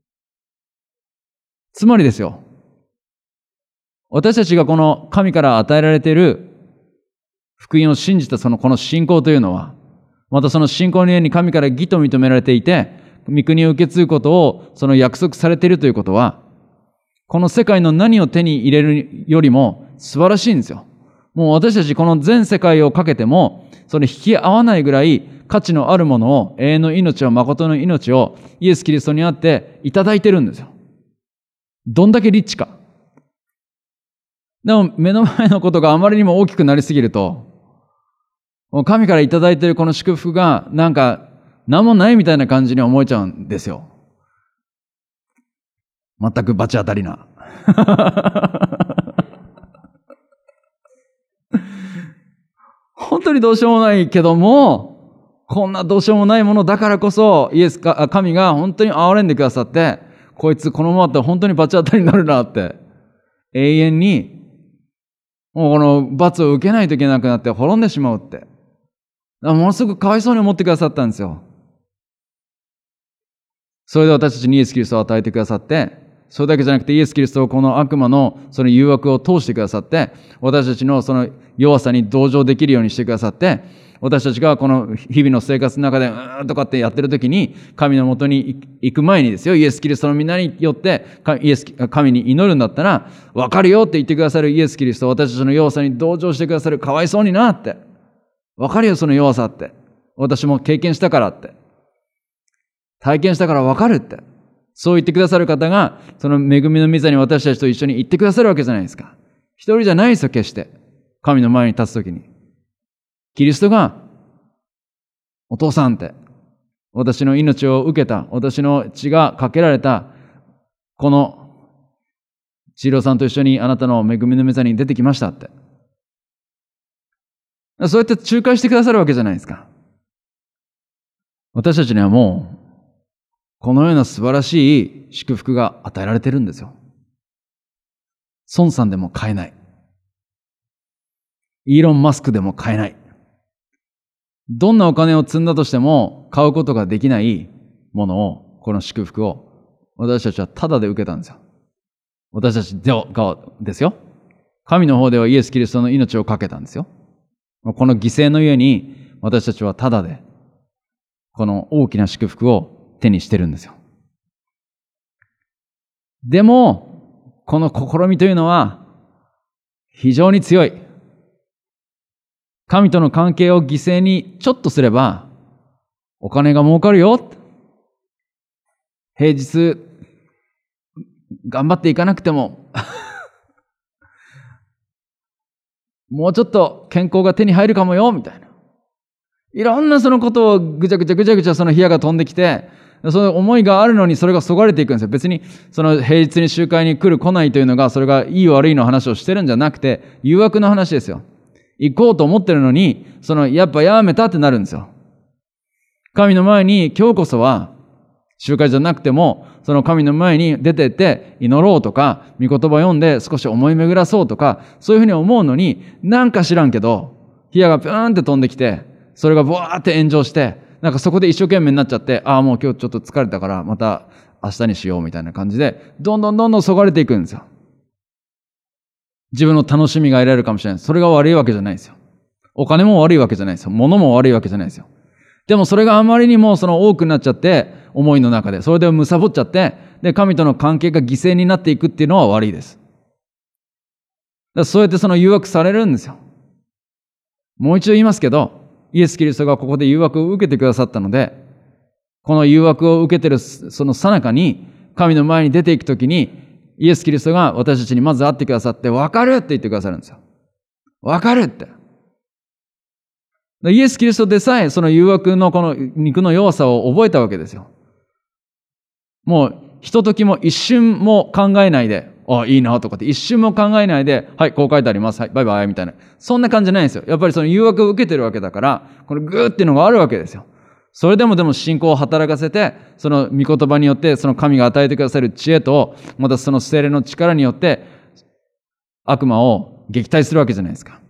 つまりですよ、私たちがこの神から与えられている福音を信じたこの信仰というのは、またその信仰のゆえに神から義と認められていて、御国を受け継ぐことをその約束されているということは、この世界の何を手に入れるよりも素晴らしいんですよ。もう私たちこの全世界をかけても、それ引き合わないぐらい価値のあるものを、永遠の命を、誠の命をイエス・キリストにあっていただいてるんですよ。どんだけリッチか。でも目の前のことがあまりにも大きくなりすぎると、神からいただいているこの祝福がなんか何もないみたいな感じに思えちゃうんですよ。全く罰当たりな。本当にどうしようもないけども、こんなどうしようもないものだからこそ、神が本当に憐れんでくださって、こいつこのままだったら本当に罰当たりになるなって、永遠に、もうこの罰を受けないといけなくなって滅んでしまうって。ものすごくかわいそうに思ってくださったんですよ。それで私たちにイエス・キリストを与えてくださって、それだけじゃなくてイエス・キリストをこの悪魔のその誘惑を通してくださって、私たちのその弱さに同情できるようにしてくださって、私たちがこの日々の生活の中でとかってやってる時に、神のもとに行く前にですよ、イエス・キリストの皆によって神に祈るんだったら、わかるよって言ってくださるイエス・キリスト、私たちの弱さに同情してくださる、かわいそうになって。わかるよその弱さって。私も経験したからって。体験したからわかるって。そう言ってくださる方が、その恵みの御座に私たちと一緒に行ってくださるわけじゃないですか。一人じゃないですよ、決して。神の前に立つときに。キリストが、お父さんって、私の命を受けた、私の血がかけられた、この、千尋さんと一緒にあなたの恵みの御座に出てきましたって。そうやって仲介してくださるわけじゃないですか。私たちにはもう、このような素晴らしい祝福が与えられてるんですよ。孫さんでも買えない。イーロン・マスクでも買えない。どんなお金を積んだとしても買うことができないものを、この祝福を私たちはタダで受けたんですよ。私たちがですよ。神の方ではイエス・キリストの命をかけたんですよ。この犠牲の上に私たちはタダでこの大きな祝福を手にしてるんですよ。でも、この試みというのは非常に強い。神との関係を犠牲にちょっとすればお金が儲かるよ。平日頑張っていかなくてももうちょっと健康が手に入るかもよみたいな。いろんなそのことをぐちゃぐちゃその火矢が飛んできて、 その思いがあるのにそれがそがれていくんですよ。別にその平日に集会に来る来ないというのがそれがいい悪いの話をしてるんじゃなくて、誘惑の話ですよ。行こうと思ってるのに、やっぱやめたってなるんですよ。神の前に今日こそは集会じゃなくても、その神の前に出てって祈ろうとか、御言葉読んで少し思い巡らそうとか、そういうふうに思うのに、なんか知らんけど、火矢がピューンって飛んできて、それがブワーって炎上して、なんかそこで一生懸命になっちゃって、ああもう今日ちょっと疲れたからまた明日にしようみたいな感じで、どんどんそがれていくんですよ。自分の楽しみが得られるかもしれないです。それが悪いわけじゃないですよ。お金も悪いわけじゃないですよ。物も悪いわけじゃないですよ。でもそれがあまりにも多くなっちゃって、思いの中で。それでむさぼっちゃって、で、神との関係が犠牲になっていくっていうのは悪いです。だからそうやって誘惑されるんですよ。もう一度言いますけど、イエス・キリストがここで誘惑を受けてくださったので、この誘惑を受けてるその最中に、神の前に出ていくときに、イエス・キリストが私たちにまず会ってくださって、わかるって言ってくださるんですよ。わかるって。イエス・キリストでさえその誘惑のこの肉の弱さを覚えたわけですよ。もうひとときも一瞬も考えないで、あ、いいなとかって一瞬も考えないで、はい、こう書いてあります。はい、バイバイみたいな。そんな感じじゃないんですよ。やっぱりその誘惑を受けてるわけだから、このグーっていうのがあるわけですよ。それでも信仰を働かせて、その御言葉によって、その神が与えてくださる知恵と、またその聖霊の力によって、悪魔を撃退するわけじゃないですか。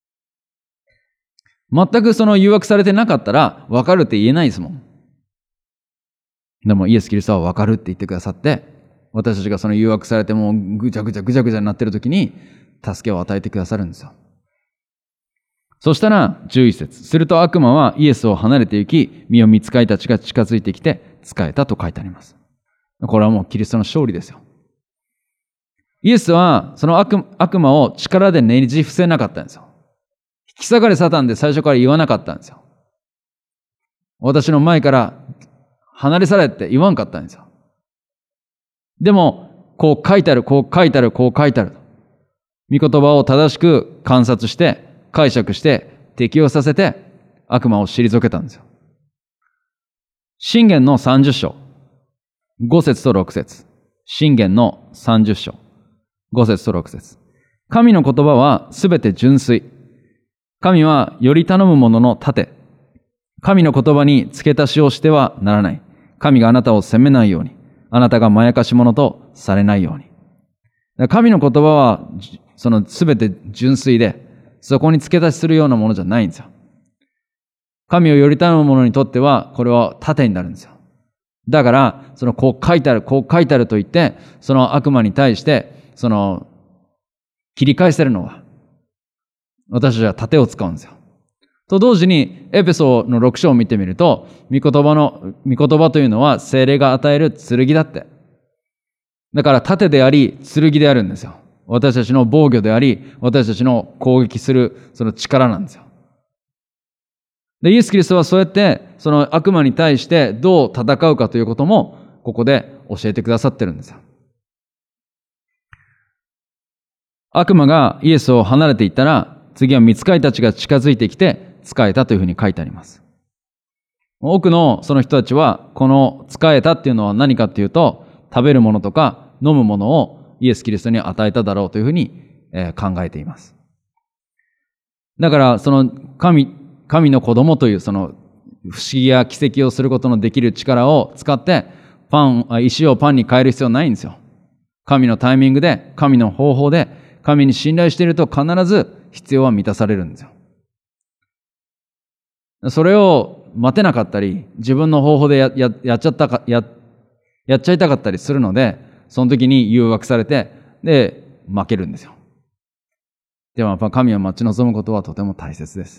全くその誘惑されてなかったら、分かるって言えないですもん。でもイエス・キリストは分かるって言ってくださって、私たちがその誘惑されてもうぐちゃぐちゃになってる時に、助けを与えてくださるんですよ。そしたら11節。すると悪魔はイエスを離れて行き、御御使いたちが近づいてきて仕えたと書いてあります。これはもうキリストの勝利ですよ。イエスはその悪魔を力でねじ伏せなかったんですよ。引き下がれサタンで最初から言わなかったんですよ。私の前から離れ去れって言わんかったんですよ。でも、こう書いてある、こう書いてある、こう書いてある。御言葉を正しく観察して、解釈して、適用させて、悪魔を退けたんですよ。箴言の30章、5節と6節。箴言の30章、5節と6節。神の言葉はすべて純粋。神はより頼む者の盾。神の言葉に付け足しをしてはならない。神があなたを責めないように。あなたがまやかし者とされないように。神の言葉はすべて純粋で、そこに付け足しするようなものじゃないんですよ。神をより頼む者にとっては、これは盾になるんですよ。だから、こう書いてある、こう書いてあると言って、その悪魔に対して、切り返せるのは、私たちは盾を使うんですよ。と同時に、エペソの6章を見てみると、御言葉というのは聖霊が与える剣だって。だから盾であり、剣であるんですよ。私たちの防御であり、私たちの攻撃するその力なんですよ。で、イエス・キリストはそうやって、その悪魔に対してどう戦うかということも、ここで教えてくださってるんですよ。悪魔がイエスを離れていったら、次は御使いたちが近づいてきて、仕えたというふうに書いてあります。多くのその人たちは、この仕えたっていうのは何かっていうと、食べるものとか飲むものをイエス・キリストに与えただろうというふうに考えています。だからその神の子供というその不思議や奇跡をすることのできる力を使って石をパンに変える必要ないんですよ。神のタイミングで、神の方法で、神に信頼していると必ず必要は満たされるんですよ。それを待てなかったり、自分の方法でやっちゃいたかったりするので、その時に誘惑されて、で、負けるんですよ。でもやっぱ神を待ち望むことはとても大切です。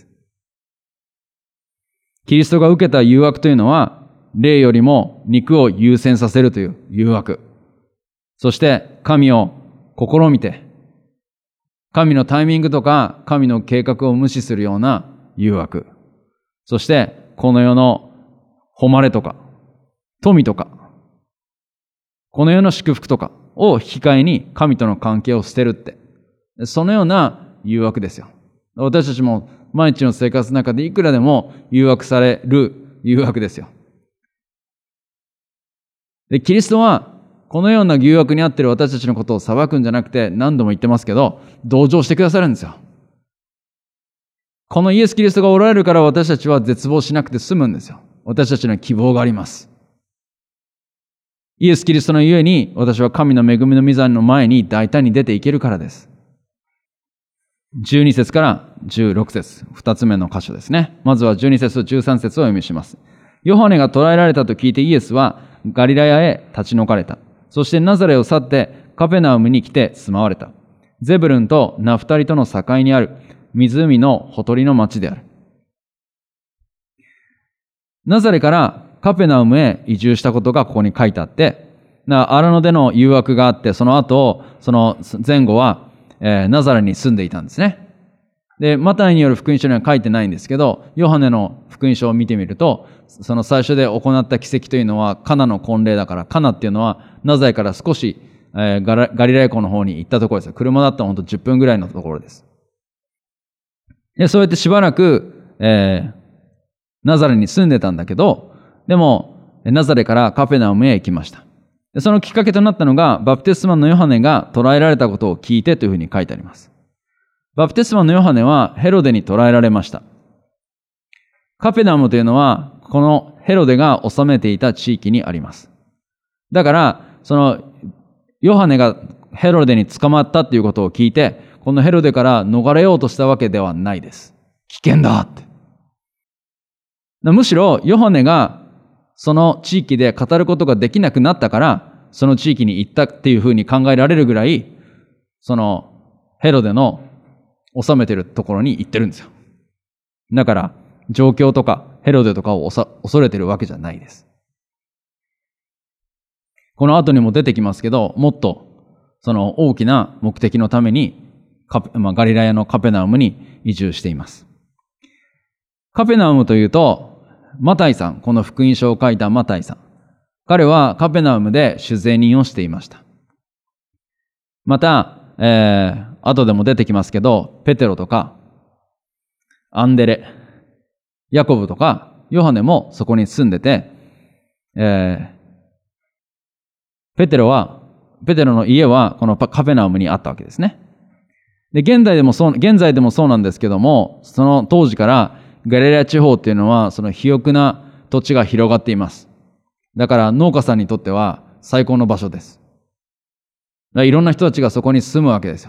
キリストが受けた誘惑というのは、霊よりも肉を優先させるという誘惑。そして神を試みて、神のタイミングとか神の計画を無視するような誘惑。そしてこの世の誉れとか富とか、この世の祝福とかを引き換えに神との関係を捨てるって、そのような誘惑ですよ。私たちも毎日の生活の中でいくらでも誘惑される誘惑ですよ。 で、キリストはこのような誘惑にあっている私たちのことを裁くんじゃなくて、何度も言ってますけど、同情してくださるんですよ。このイエス・キリストがおられるから私たちは絶望しなくて済むんですよ。私たちの希望があります。イエス・キリストのゆえに私は神の恵みの御座の前に大胆に出ていけるからです。12節から16節、2つ目の箇所ですね。まずは12節と13節をお読みします。ヨハネが捕らえられたと聞いてイエスはガリラヤへ立ち退かれた。そしてナザレを去ってカペナウムに来て住まわれた。ゼブルンとナフタリとの境にある湖のほとりの町である。ナザレからカペナウムへ移住したことがここに書いてあって、荒野での誘惑があって、その後、その前後は、ナザレに住んでいたんですね。で、マタイによる福音書には書いてないんですけど、ヨハネの福音書を見てみると、その最初で行った奇跡というのはカナの婚礼だから、カナっていうのはナザレから少し、ガリラヤ湖の方に行ったところです。車だったらほんと10分ぐらいのところです。で、そうやってしばらく、ナザレに住んでたんだけど、でも、ナザレからカペナウムへ行きました。で、そのきっかけとなったのが、バプテスマのヨハネが捕らえられたことを聞いてというふうに書いてあります。バプテスマのヨハネはヘロデに捕らえられました。カペナウムというのは、このヘロデが治めていた地域にあります。だから、その、ヨハネがヘロデに捕まったということを聞いて、このヘロデから逃れようとしたわけではないです。危険だって。むしろ、ヨハネがその地域で語ることができなくなったから、その地域に行ったっていうふうに考えられるぐらい、そのヘロデの治めてるところに行ってるんですよ。だから、状況とかヘロデとかを恐れてるわけじゃないです。この後にも出てきますけど、もっとその大きな目的のためにガリラヤのカペナウムに移住しています。カペナウムというと、マタイさん、この福音書を書いたマタイさん。彼はカペナウムで酒税人をしていました。また、後でも出てきますけど、ペテロとか、アンデレ、ヤコブとか、ヨハネもそこに住んでて、ペテロの家はこのカペナウムにあったわけですね。で、現在でもそうなんですけども、その当時からガリラヤ地方っていうのはその肥沃な土地が広がっています。だから農家さんにとっては最高の場所です。いろんな人たちがそこに住むわけですよ。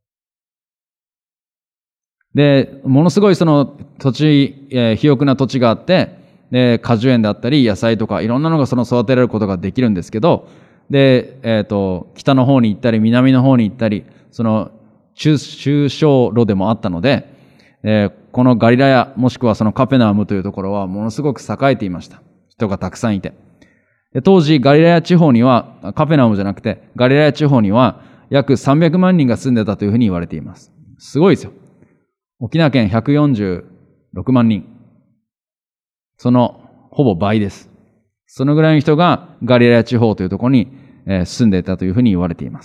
で、ものすごいその土地、肥沃な土地があって、で、果樹園であったり野菜とかいろんなのがその育てられることができるんですけど、で、北の方に行ったり南の方に行ったり、その中小路でもあったので、このガリラヤもしくはそのカペナウムというところはものすごく栄えていました。人がたくさんいて。で当時ガリラヤ地方には、カペナウムじゃなくてガリラヤ地方には約300万人が住んでたというふうに言われています。すごいですよ。沖縄県146万人。そのほぼ倍です。そのぐらいの人がガリラヤ地方というところに住んでいたというふうに言われています。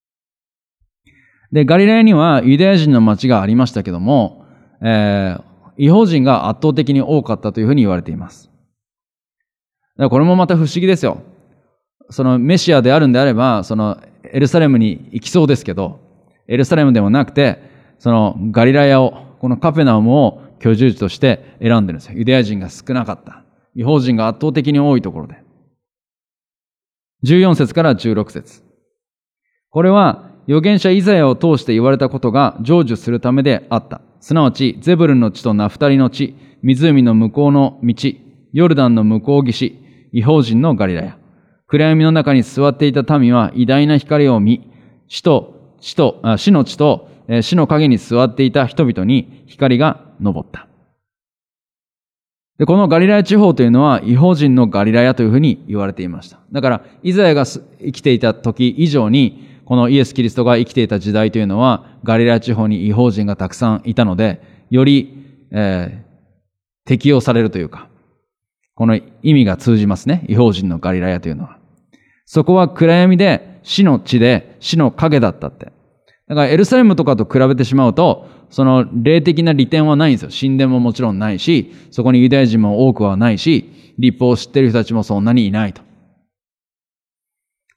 で、ガリラヤにはユダヤ人の町がありましたけども、異邦人が圧倒的に多かったというふうに言われています。だからこれもまた不思議ですよ。そのメシアであるんであれば、そのエルサレムに行きそうですけど、エルサレムでもなくて、そのガリラヤを、このカペナウムを居住地として選んでるんですよ。ユダヤ人が少なかった。異邦人が圧倒的に多いところで。14節から16節。これは預言者イザヤを通して言われたことが成就するためであった。すなわち、ゼブルンの地とナフタリの地、湖の向こうの道、ヨルダンの向こう岸、異邦人のガリラヤ。暗闇の中に座っていた民は偉大な光を見、死の地と死の影に座っていた人々に光が昇った。で、このガリラヤ地方というのは異邦人のガリラヤというふうに言われていました。だから、イザヤが生きていた時以上に、このイエス・キリストが生きていた時代というのは、ガリラヤ地方に異邦人がたくさんいたので、より、適用されるというか、この意味が通じますね。異邦人のガリラヤというのは。そこは暗闇で死の地で死の影だったって。だからエルサレムとかと比べてしまうと、その霊的な利点はないんですよ。神殿ももちろんないし、そこにユダヤ人も多くはないし、律法を知っている人たちもそんなにいないと。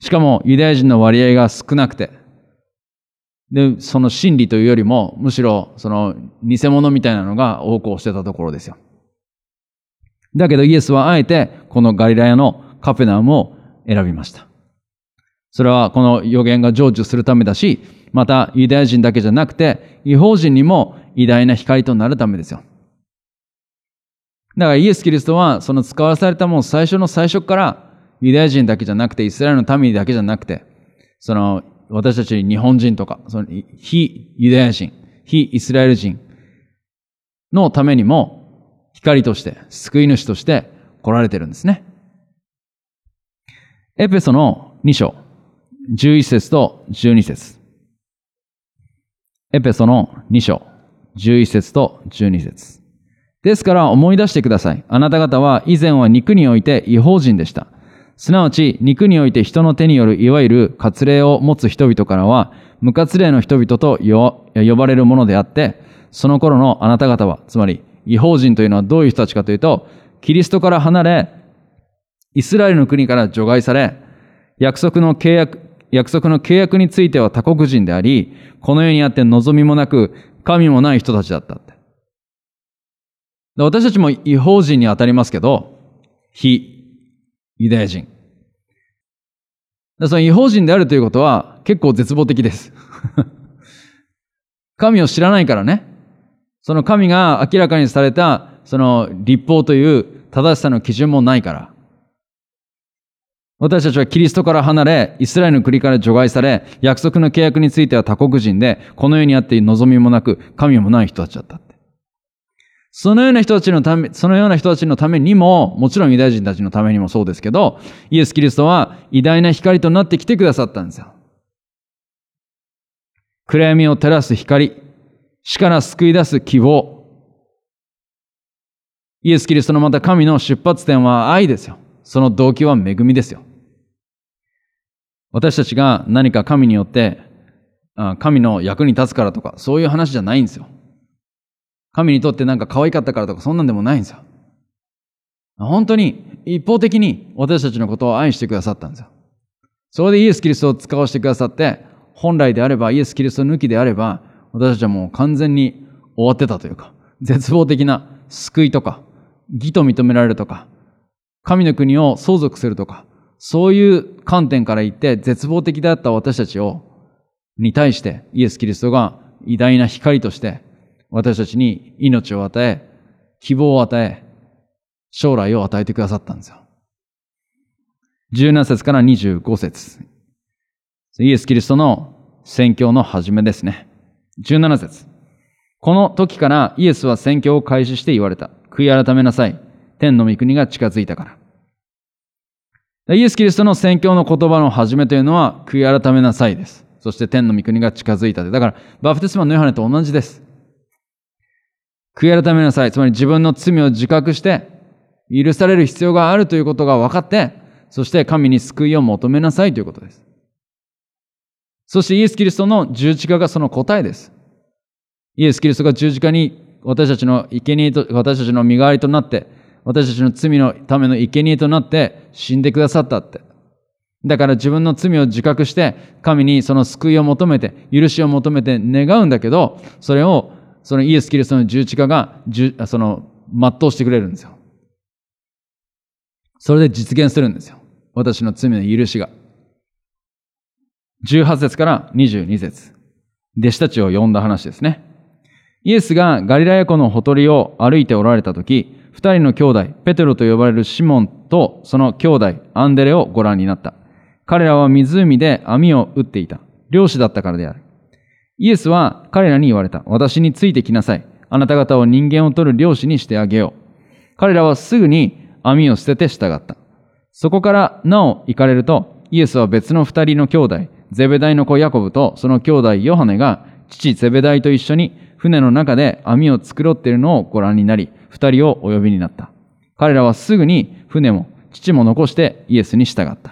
しかもユダヤ人の割合が少なくて、で、その真理というよりも、むしろその偽物みたいなのが横行してたところですよ。だけどイエスはあえてこのガリラヤのカペナウムを選びました。それはこの預言が成就するためだし、またユダヤ人だけじゃなくて、異邦人にも偉大な光となるためですよ。だからイエス・キリストはその使わされたもの最初の最初からユダヤ人だけじゃなくて、イスラエルの民だけじゃなくて、その私たち日本人とか、その非ユダヤ人、非イスラエル人のためにも光として、救い主として来られてるんですね。エペソの2章、11節と12節。エペソの2章、11節と12節。ですから思い出してください。あなた方は以前は肉において異邦人でした。すなわち肉において人の手によるいわゆる割礼を持つ人々からは無割礼の人々と呼ばれるものであって、その頃のあなた方は、つまり異邦人というのはどういう人たちかというと、キリストから離れ、イスラエルの国から除外され、約束の契約については他国人であり、この世にあって望みもなく神もない人たちだったって。私たちも異邦人に当たりますけど、非ユダヤ人。その異邦人であるということは結構絶望的です。神を知らないからね。その神が明らかにされたその律法という正しさの基準もないから。私たちはキリストから離れ、イスラエルの国から除外され、約束の契約については他国人で、この世にあって望みもなく神もない人たちだったって。そのような人たちのためにも、もちろんユダヤ人たちのためにもそうですけど、イエス・キリストは偉大な光となってきてくださったんですよ。暗闇を照らす光、死から救い出す希望。イエス・キリストのまた神の出発点は愛ですよ。その動機は恵みですよ。私たちが何か神によって神の役に立つからとか、そういう話じゃないんですよ。神にとってなんか可愛かったからとか、そんなんでもないんですよ。本当に一方的に私たちのことを愛してくださったんですよ。それでイエス・キリストを使わせてくださって、本来であればイエス・キリスト抜きであれば、私たちはもう完全に終わってたというか、絶望的な救いとか、義と認められるとか、神の国を相続するとか、そういう観点から言って絶望的であった私たちに対してイエス・キリストが偉大な光として私たちに命を与え、希望を与え、将来を与えてくださったんですよ。17節から25節。イエス・キリストの宣教の始めですね。17節。この時からイエスは宣教を開始して言われた。悔い改めなさい。天の御国が近づいたから。イエス・キリストの宣教の言葉の始めというのは、悔い改めなさいです。そして天の御国が近づいたで。だから、バプテスマのヨハネと同じです。悔い改めなさい。つまり自分の罪を自覚して、許される必要があるということが分かって、そして神に救いを求めなさいということです。そしてイエス・キリストの十字架がその答えです。イエス・キリストが十字架に私たちの生贄と、私たちの身代わりとなって、私たちの罪のための生贄となって死んでくださったって。だから自分の罪を自覚して、神にその救いを求めて、許しを求めて願うんだけど、それをそのイエス・キリストの十字架が全うしてくれるんですよ。それで実現するんですよ。私の罪の許しが。18節から22節。弟子たちを呼んだ話ですね。イエスがガリラヤ湖のほとりを歩いておられたとき、二人の兄弟、ペテロと呼ばれるシモンとその兄弟、アンデレをご覧になった。彼らは湖で網を打っていた。漁師だったからである。イエスは彼らに言われた。私についてきなさい。あなた方を人間を取る漁師にしてあげよう。彼らはすぐに網を捨てて従った。そこからなお行かれると、イエスは別の二人の兄弟、ゼベダイの子ヤコブとその兄弟ヨハネが父ゼベダイと一緒に船の中で網を繕っているのをご覧になり、二人をお呼びになった。彼らはすぐに船も父も残してイエスに従った。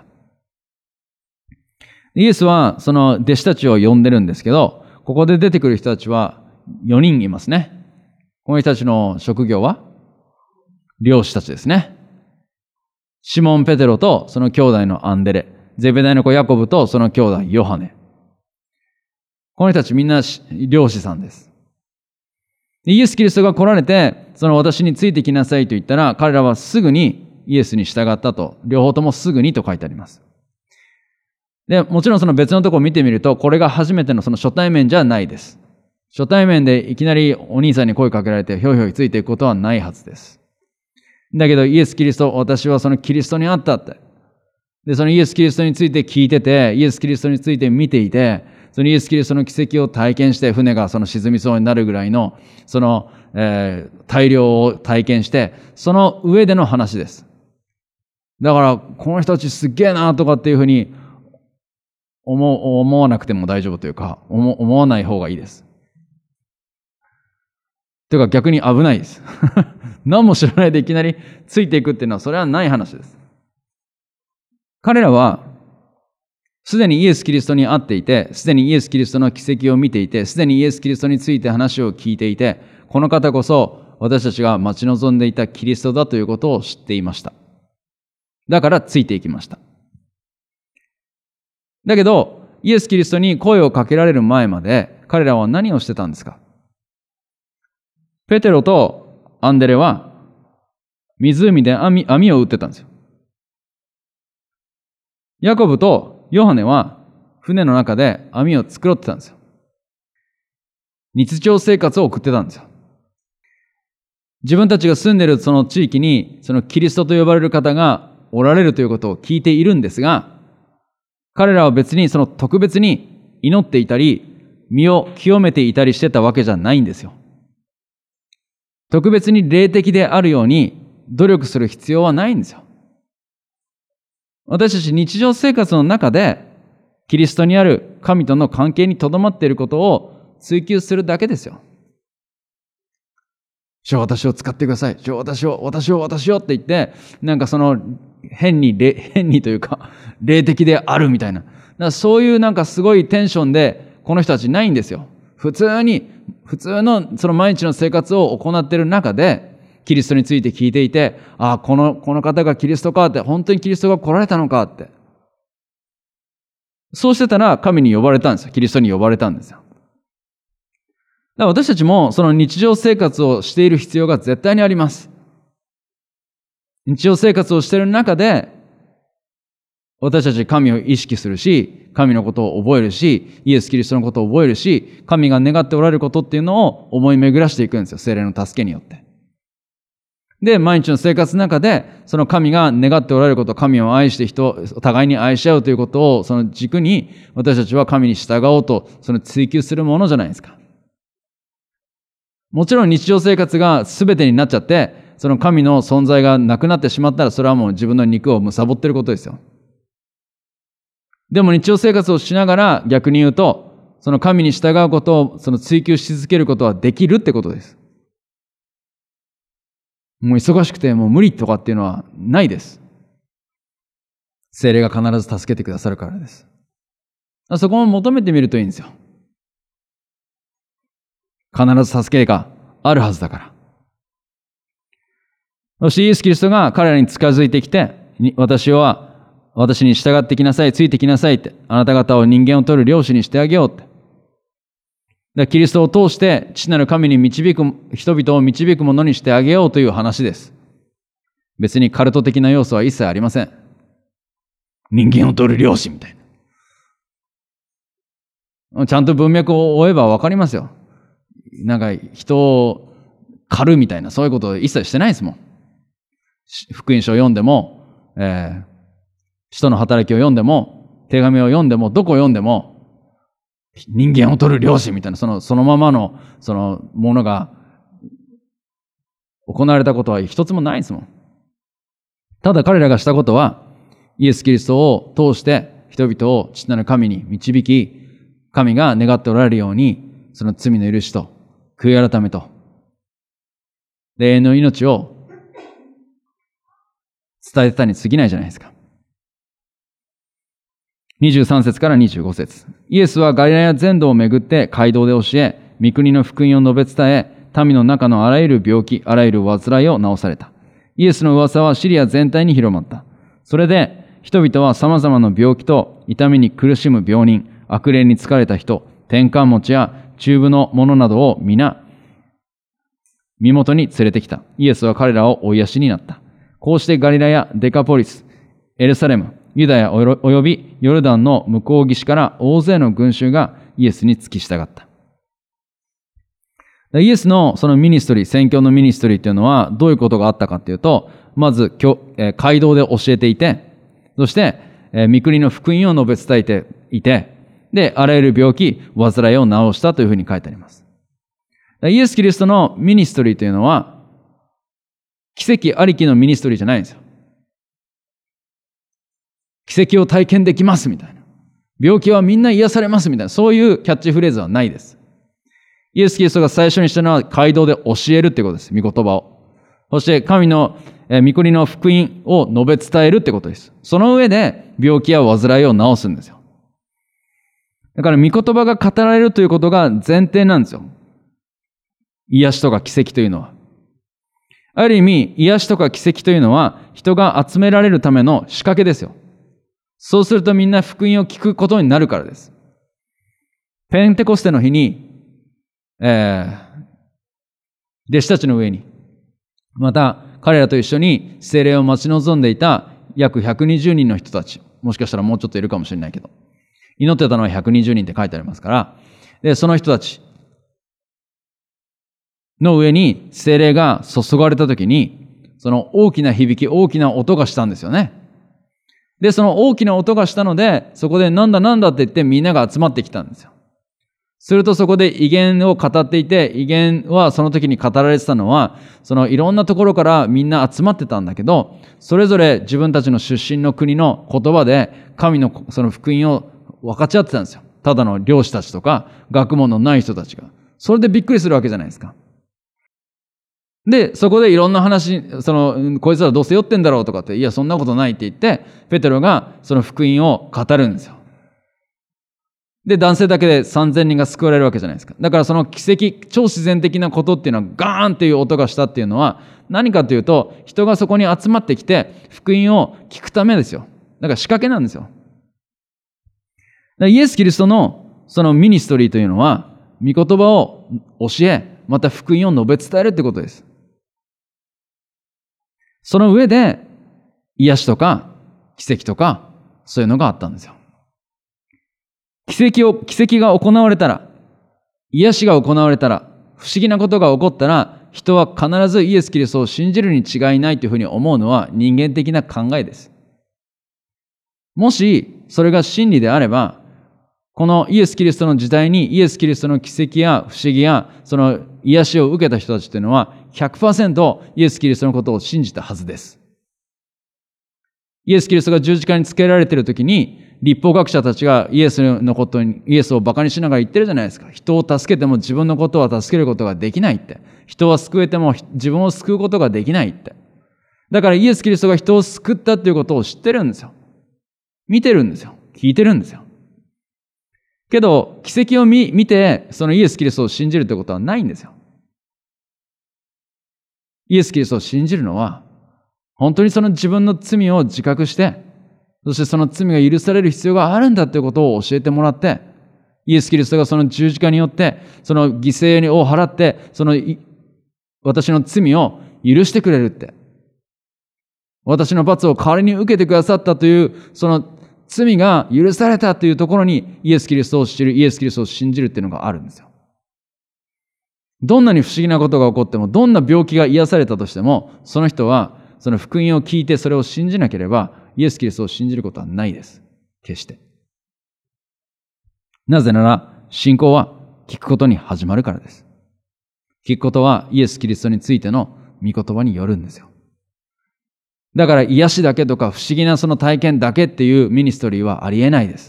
イエスはその弟子たちを呼んでるんですけど、ここで出てくる人たちは4人いますね。この人たちの職業は漁師たちですね。シモン・ペテロとその兄弟のアンデレ。 ゼベダイの子ヤコブとその兄弟ヨハネ。この人たちみんな漁師さんです。イエス・キリストが来られて、その私についてきなさいと言ったら、彼らはすぐにイエスに従ったと、両方ともすぐにと書いてあります。で、もちろんその別のところを見てみると、これが初めてのその初対面じゃないです。初対面でいきなりお兄さんに声かけられてひょいひょいついていくことはないはずです。だけどイエス・キリスト、私はそのキリストに会ったって。で、そのイエス・キリストについて聞いてて、イエス・キリストについて見ていて、そのイエス・キリストの奇跡を体験して、船がその沈みそうになるぐらいの、その、大量を体験して、その上での話です。だから、この人たちすっげえなとかっていうふうに思わなくても大丈夫というか、思わない方がいいです。というか逆に危ないです。何も知らないでいきなりついていくっていうのは、それはない話です。彼らは、すでにイエス・キリストに会っていて、すでにイエス・キリストの奇跡を見ていて、すでにイエス・キリストについて話を聞いていて、この方こそ私たちが待ち望んでいたキリストだということを知っていました。だからついていきました。だけど、イエス・キリストに声をかけられる前まで、彼らは何をしてたんですか？ペテロとアンデレは湖で網を打ってたんですよ。ヤコブとヨハネは船の中で網を繕ってたんですよ。日常生活を送ってたんですよ。自分たちが住んでいるその地域に、そのキリストと呼ばれる方がおられるということを聞いているんですが、彼らは別にその特別に祈っていたり、身を清めていたりしてたわけじゃないんですよ。特別に霊的であるように努力する必要はないんですよ。私たち日常生活の中でキリストにある神との関係にとどまっていることを追求するだけですよ。主よ私を使ってください。主よ私をって言って、なんかその変にというか霊的であるみたいな。だからそういうなんかすごいテンションでこの人たちないんですよ。普通のその毎日の生活を行っている中で、キリストについて聞いていて、ああ、この方がキリストかって、本当にキリストが来られたのかって。そうしてたら神に呼ばれたんですよ。キリストに呼ばれたんですよ。だから私たちもその日常生活をしている必要が絶対にあります。日常生活をしている中で、私たち神を意識するし、神のことを覚えるし、イエス・キリストのことを覚えるし、神が願っておられることっていうのを思い巡らしていくんですよ。聖霊の助けによって。で、毎日の生活の中で、その神が願っておられること、神を愛してお互いに愛し合うということを、その軸に、私たちは神に従おうと、その追求するものじゃないですか。もちろん日常生活が全てになっちゃって、その神の存在がなくなってしまったら、それはもう自分の肉を貪っていることですよ。でも日常生活をしながら、逆に言うと、その神に従うことを、その追求し続けることはできるってことです。もう忙しくてもう無理とかっていうのはないです。聖霊が必ず助けてくださるからです。そこを求めてみるといいんですよ。必ず助けがあるはずだから。そしてイエス・キリストが彼らに近づいてきて、私に従ってきなさい、ついてきなさいって、あなた方を人間を取る漁師にしてあげようって。キリストを通して父なる神に人々を導くものにしてあげようという話です。別にカルト的な要素は一切ありません。人間を取る漁師みたいな。ちゃんと文脈を追えばわかりますよ。なんか人を狩るみたいな、そういうことを一切してないですもん。福音書を読んでも、使徒の働きを読んでも、手紙を読んでも、どこを読んでも、人間を取る漁師みたいな、そのままの、そのものが行われたことは一つもないですもん。ただ彼らがしたことは、イエス・キリストを通して人々を父なる神に導き、神が願っておられるように、その罪の許しと、悔い改めと、永遠の命を伝えてたに過ぎないじゃないですか。23節から25節。イエスはガリラヤ全土を巡って街道で教え、御国の福音を述べ伝え、民の中のあらゆる病気、あらゆる患いを治された。イエスの噂はシリア全体に広まった。それで、 人々は様々な病気と痛みに苦しむ病人、悪霊に疲れた人、天下持ちや中部の者などを皆、身元に連れてきた。イエスは彼らを追い出しになった。こうしてガリラヤ、デカポリス、エルサレム、ユダヤおよびヨルダンの向こう岸から大勢の群衆がイエスに付き従った。イエスのそのミニストリー、宣教のミニストリーというのはどういうことがあったかというと、まず街道で教えていて、そして御国の福音を述べ伝えていて、で、あらゆる病気、患いを治したというふうに書いてあります。イエス・キリストのミニストリーというのは、奇跡ありきのミニストリーじゃないんですよ。奇跡を体験できますみたいな。病気はみんな癒されますみたいな、そういうキャッチフレーズはないです。イエス・キリストが最初にしたのは街道で教えるってことです。御言葉を。そして神の御国の福音を述べ伝えるってことです。その上で病気や患いを治すんですよ。だから御言葉が語られるということが前提なんですよ。癒しとか奇跡というのは。ある意味、癒しとか奇跡というのは人が集められるための仕掛けですよ。そうするとみんな福音を聞くことになるからです。ペンテコステの日に、弟子たちの上に、また彼らと一緒に聖霊を待ち望んでいた約120人の人たち、もしかしたらもうちょっといるかもしれないけど、祈ってたのは120人って書いてありますから、で、その人たちの上に聖霊が注がれたときに、その大きな響き、大きな音がしたんですよね。で、その大きな音がしたので、そこでなんだなんだって言ってみんなが集まってきたんですよ。するとそこで異言を語っていて、異言はその時に語られてたのは、そのいろんなところからみんな集まってたんだけど、それぞれ自分たちの出身の国の言葉で神のその福音を分かち合ってたんですよ。ただの漁師たちとか学問のない人たちが。それでびっくりするわけじゃないですか。で、そこでいろんな話、こいつらどうせ酔ってんだろうとかって、いや、そんなことないって言って、ペテロがその福音を語るんですよ。で、男性だけで3000人が救われるわけじゃないですか。だからその奇跡、超自然的なことっていうのはガーンっていう音がしたっていうのは、何かというと、人がそこに集まってきて、福音を聞くためですよ。だから仕掛けなんですよ。イエス・キリストのそのミニストリーというのは、御言葉を教え、また福音を述べ伝えるってことです。その上で、癒しとか奇跡とか、そういうのがあったんですよ。奇跡が行われたら、癒しが行われたら、不思議なことが起こったら、人は必ずイエス・キリストを信じるに違いないというふうに思うのは人間的な考えです。もし、それが真理であれば、このイエス・キリストの時代にイエス・キリストの奇跡や不思議やその癒しを受けた人たちというのは 100% イエス・キリストのことを信じたはずです。イエス・キリストが十字架につけられているときに、律法学者たちがイエスをバカにしながら言ってるじゃないですか。人を助けても自分のことは助けることができないって。人は救えても自分を救うことができないって。だからイエス・キリストが人を救ったということを知ってるんですよ。見てるんですよ。聞いてるんですよ。けど、奇跡を見て、そのイエス・キリストを信じるということはないんですよ。イエス・キリストを信じるのは、本当にその自分の罪を自覚して、そしてその罪が許される必要があるんだということを教えてもらって、イエス・キリストがその十字架によって、その犠牲を払って、私の罪を許してくれるって。私の罰を代わりに受けてくださったという、その罪が許されたというところにイエス・キリストを知る、イエス・キリストを信じるっていうのがあるんですよ。どんなに不思議なことが起こっても、どんな病気が癒されたとしても、その人はその福音を聞いてそれを信じなければ、イエス・キリストを信じることはないです。決して。なぜなら、信仰は聞くことに始まるからです。聞くことはイエス・キリストについての御言葉によるんですよ。だから癒しだけとか不思議なその体験だけっていうミニストリーはありえないです。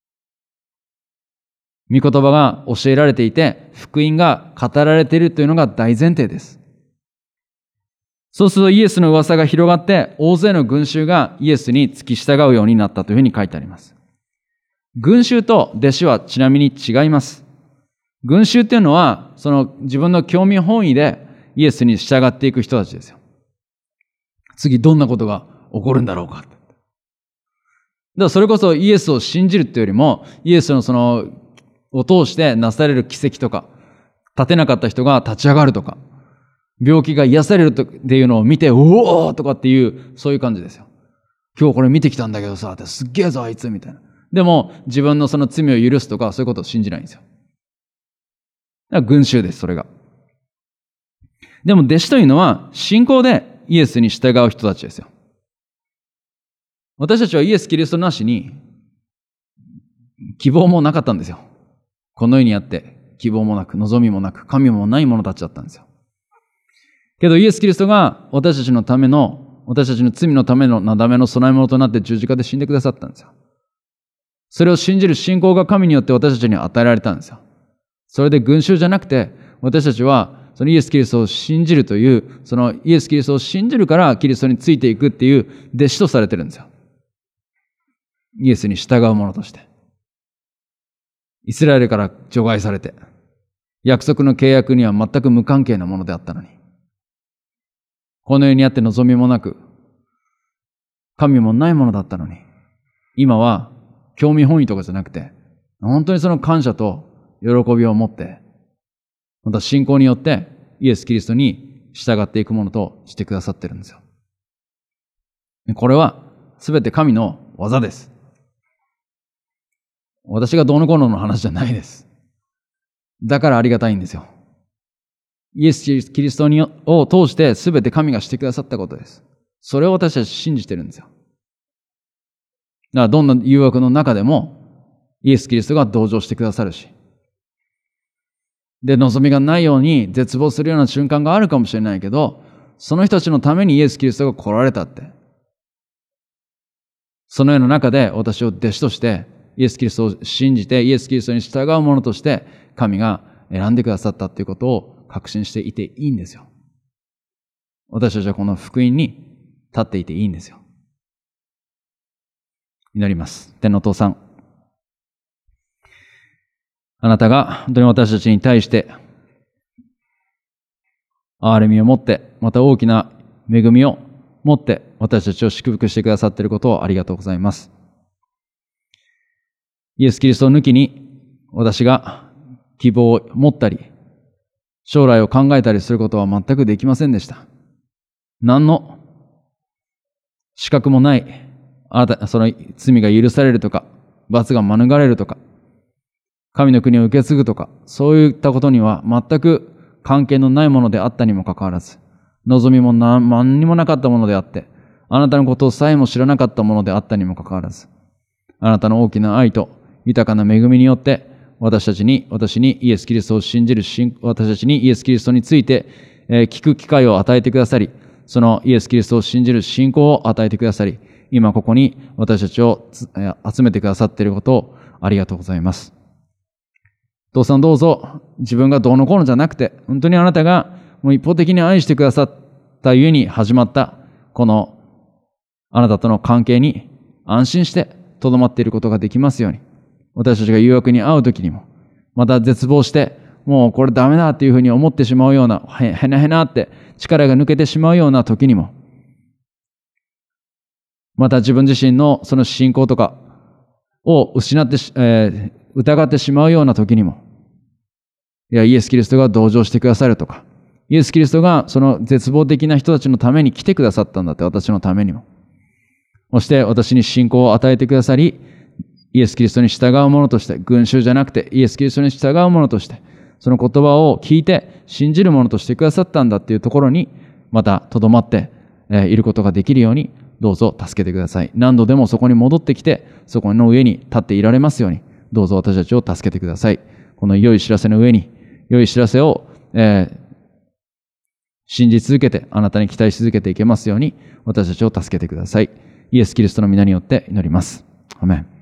御言葉が教えられていて、福音が語られているというのが大前提です。そうするとイエスの噂が広がって、大勢の群衆がイエスに付き従うようになったというふうに書いてあります。群衆と弟子はちなみに違います。群衆っていうのは、その自分の興味本位でイエスに従っていく人たちですよ。次どんなことが起こるんだろうか。 らそれこそイエスを信じるっていうよりも、イエスのを通してなされる奇跡とか、立てなかった人が立ち上がるとか、病気が癒されるっていうのを見て、おおとかっていう、そういう感じですよ。今日これ見てきたんだけどさ、すっげえぞあいつみたいな。でも自分のその罪を許すとかそういうことを信じないんですよ。だから群衆です、それが。でも弟子というのは信仰でイエスに従う人たちですよ。私たちはイエス・キリストなしに希望もなかったんですよ。この世にあって希望もなく望みもなく神もない者たちだったんですよ。けどイエス・キリストが私たちの罪のためのなだめの備え物となって十字架で死んでくださったんですよ。それを信じる信仰が神によって私たちに与えられたんですよ。それで群衆じゃなくて、私たちはそのイエス・キリストを信じるという、そのイエス・キリストを信じるからキリストについていくっていう弟子とされてるんですよ。イエスに従う者として。イスラエルから除外されて、約束の契約には全く無関係なものであったのに、この世にあって望みもなく、神もないものだったのに、今は興味本位とかじゃなくて、本当にその感謝と喜びを持って、また信仰によってイエス・キリストに従っていくものとしてくださってるんですよ。これは全て神の技です。私がどうのこうのの話じゃないです。だからありがたいんですよ。イエス・キリストを通して全て神がしてくださったことです。それを私たち信じてるんですよ。だからどんな誘惑の中でもイエス・キリストが同情してくださるし、で、望みがないように絶望するような瞬間があるかもしれないけど、その人たちのためにイエス・キリストが来られたって。そのような中で私を弟子としてイエス・キリストを信じてイエス・キリストに従う者として神が選んでくださったということを確信していていいんですよ。私たちはこの福音に立っていていいんですよ。祈ります。天のお父さん、あなたが本当に私たちに対して憐れみを持って、また大きな恵みを持って私たちを祝福してくださっていることをありがとうございます。イエス・キリストを抜きに私が希望を持ったり将来を考えたりすることは全くできませんでした。何の資格もない、その罪が許されるとか罰が免れるとか神の国を受け継ぐとか、そういったことには全く関係のないものであったにもかかわらず、望みも何にもなかったものであって、あなたのことさえも知らなかったものであったにもかかわらず、あなたの大きな愛と豊かな恵みによって、私にイエス・キリストを信じる私たちにイエス・キリストについて、聞く機会を与えてくださり、そのイエス・キリストを信じる信仰を与えてくださり、今ここに私たちを集めてくださっていることをありがとうございます。父さん、どうぞ自分がどうのこうのじゃなくて、本当にあなたがもう一方的に愛してくださったゆえに始まったこのあなたとの関係に安心してとどまっていることができますように、私たちが誘惑に遭うときにも、また絶望してもうこれダメだっていうふうに思ってしまうような、へなへなって力が抜けてしまうような時にも、また自分自身のその信仰とかを失って疑ってしまうような時にも、いや、イエス・キリストが同情してくださるとか、イエス・キリストがその絶望的な人たちのために来てくださったんだって、私のためにも。そして私に信仰を与えてくださり、イエス・キリストに従う者として、群衆じゃなくてイエス・キリストに従う者として、その言葉を聞いて信じる者としてくださったんだっていうところに、またとどまっていることができるように、どうぞ助けてください。何度でもそこに戻ってきて、そこの上に立っていられますように、どうぞ私たちを助けてください。この良い知らせの上に、良い知らせを、信じ続けて、あなたに期待し続けていけますように、私たちを助けてください。イエス・キリストの皆によって祈ります。アメン。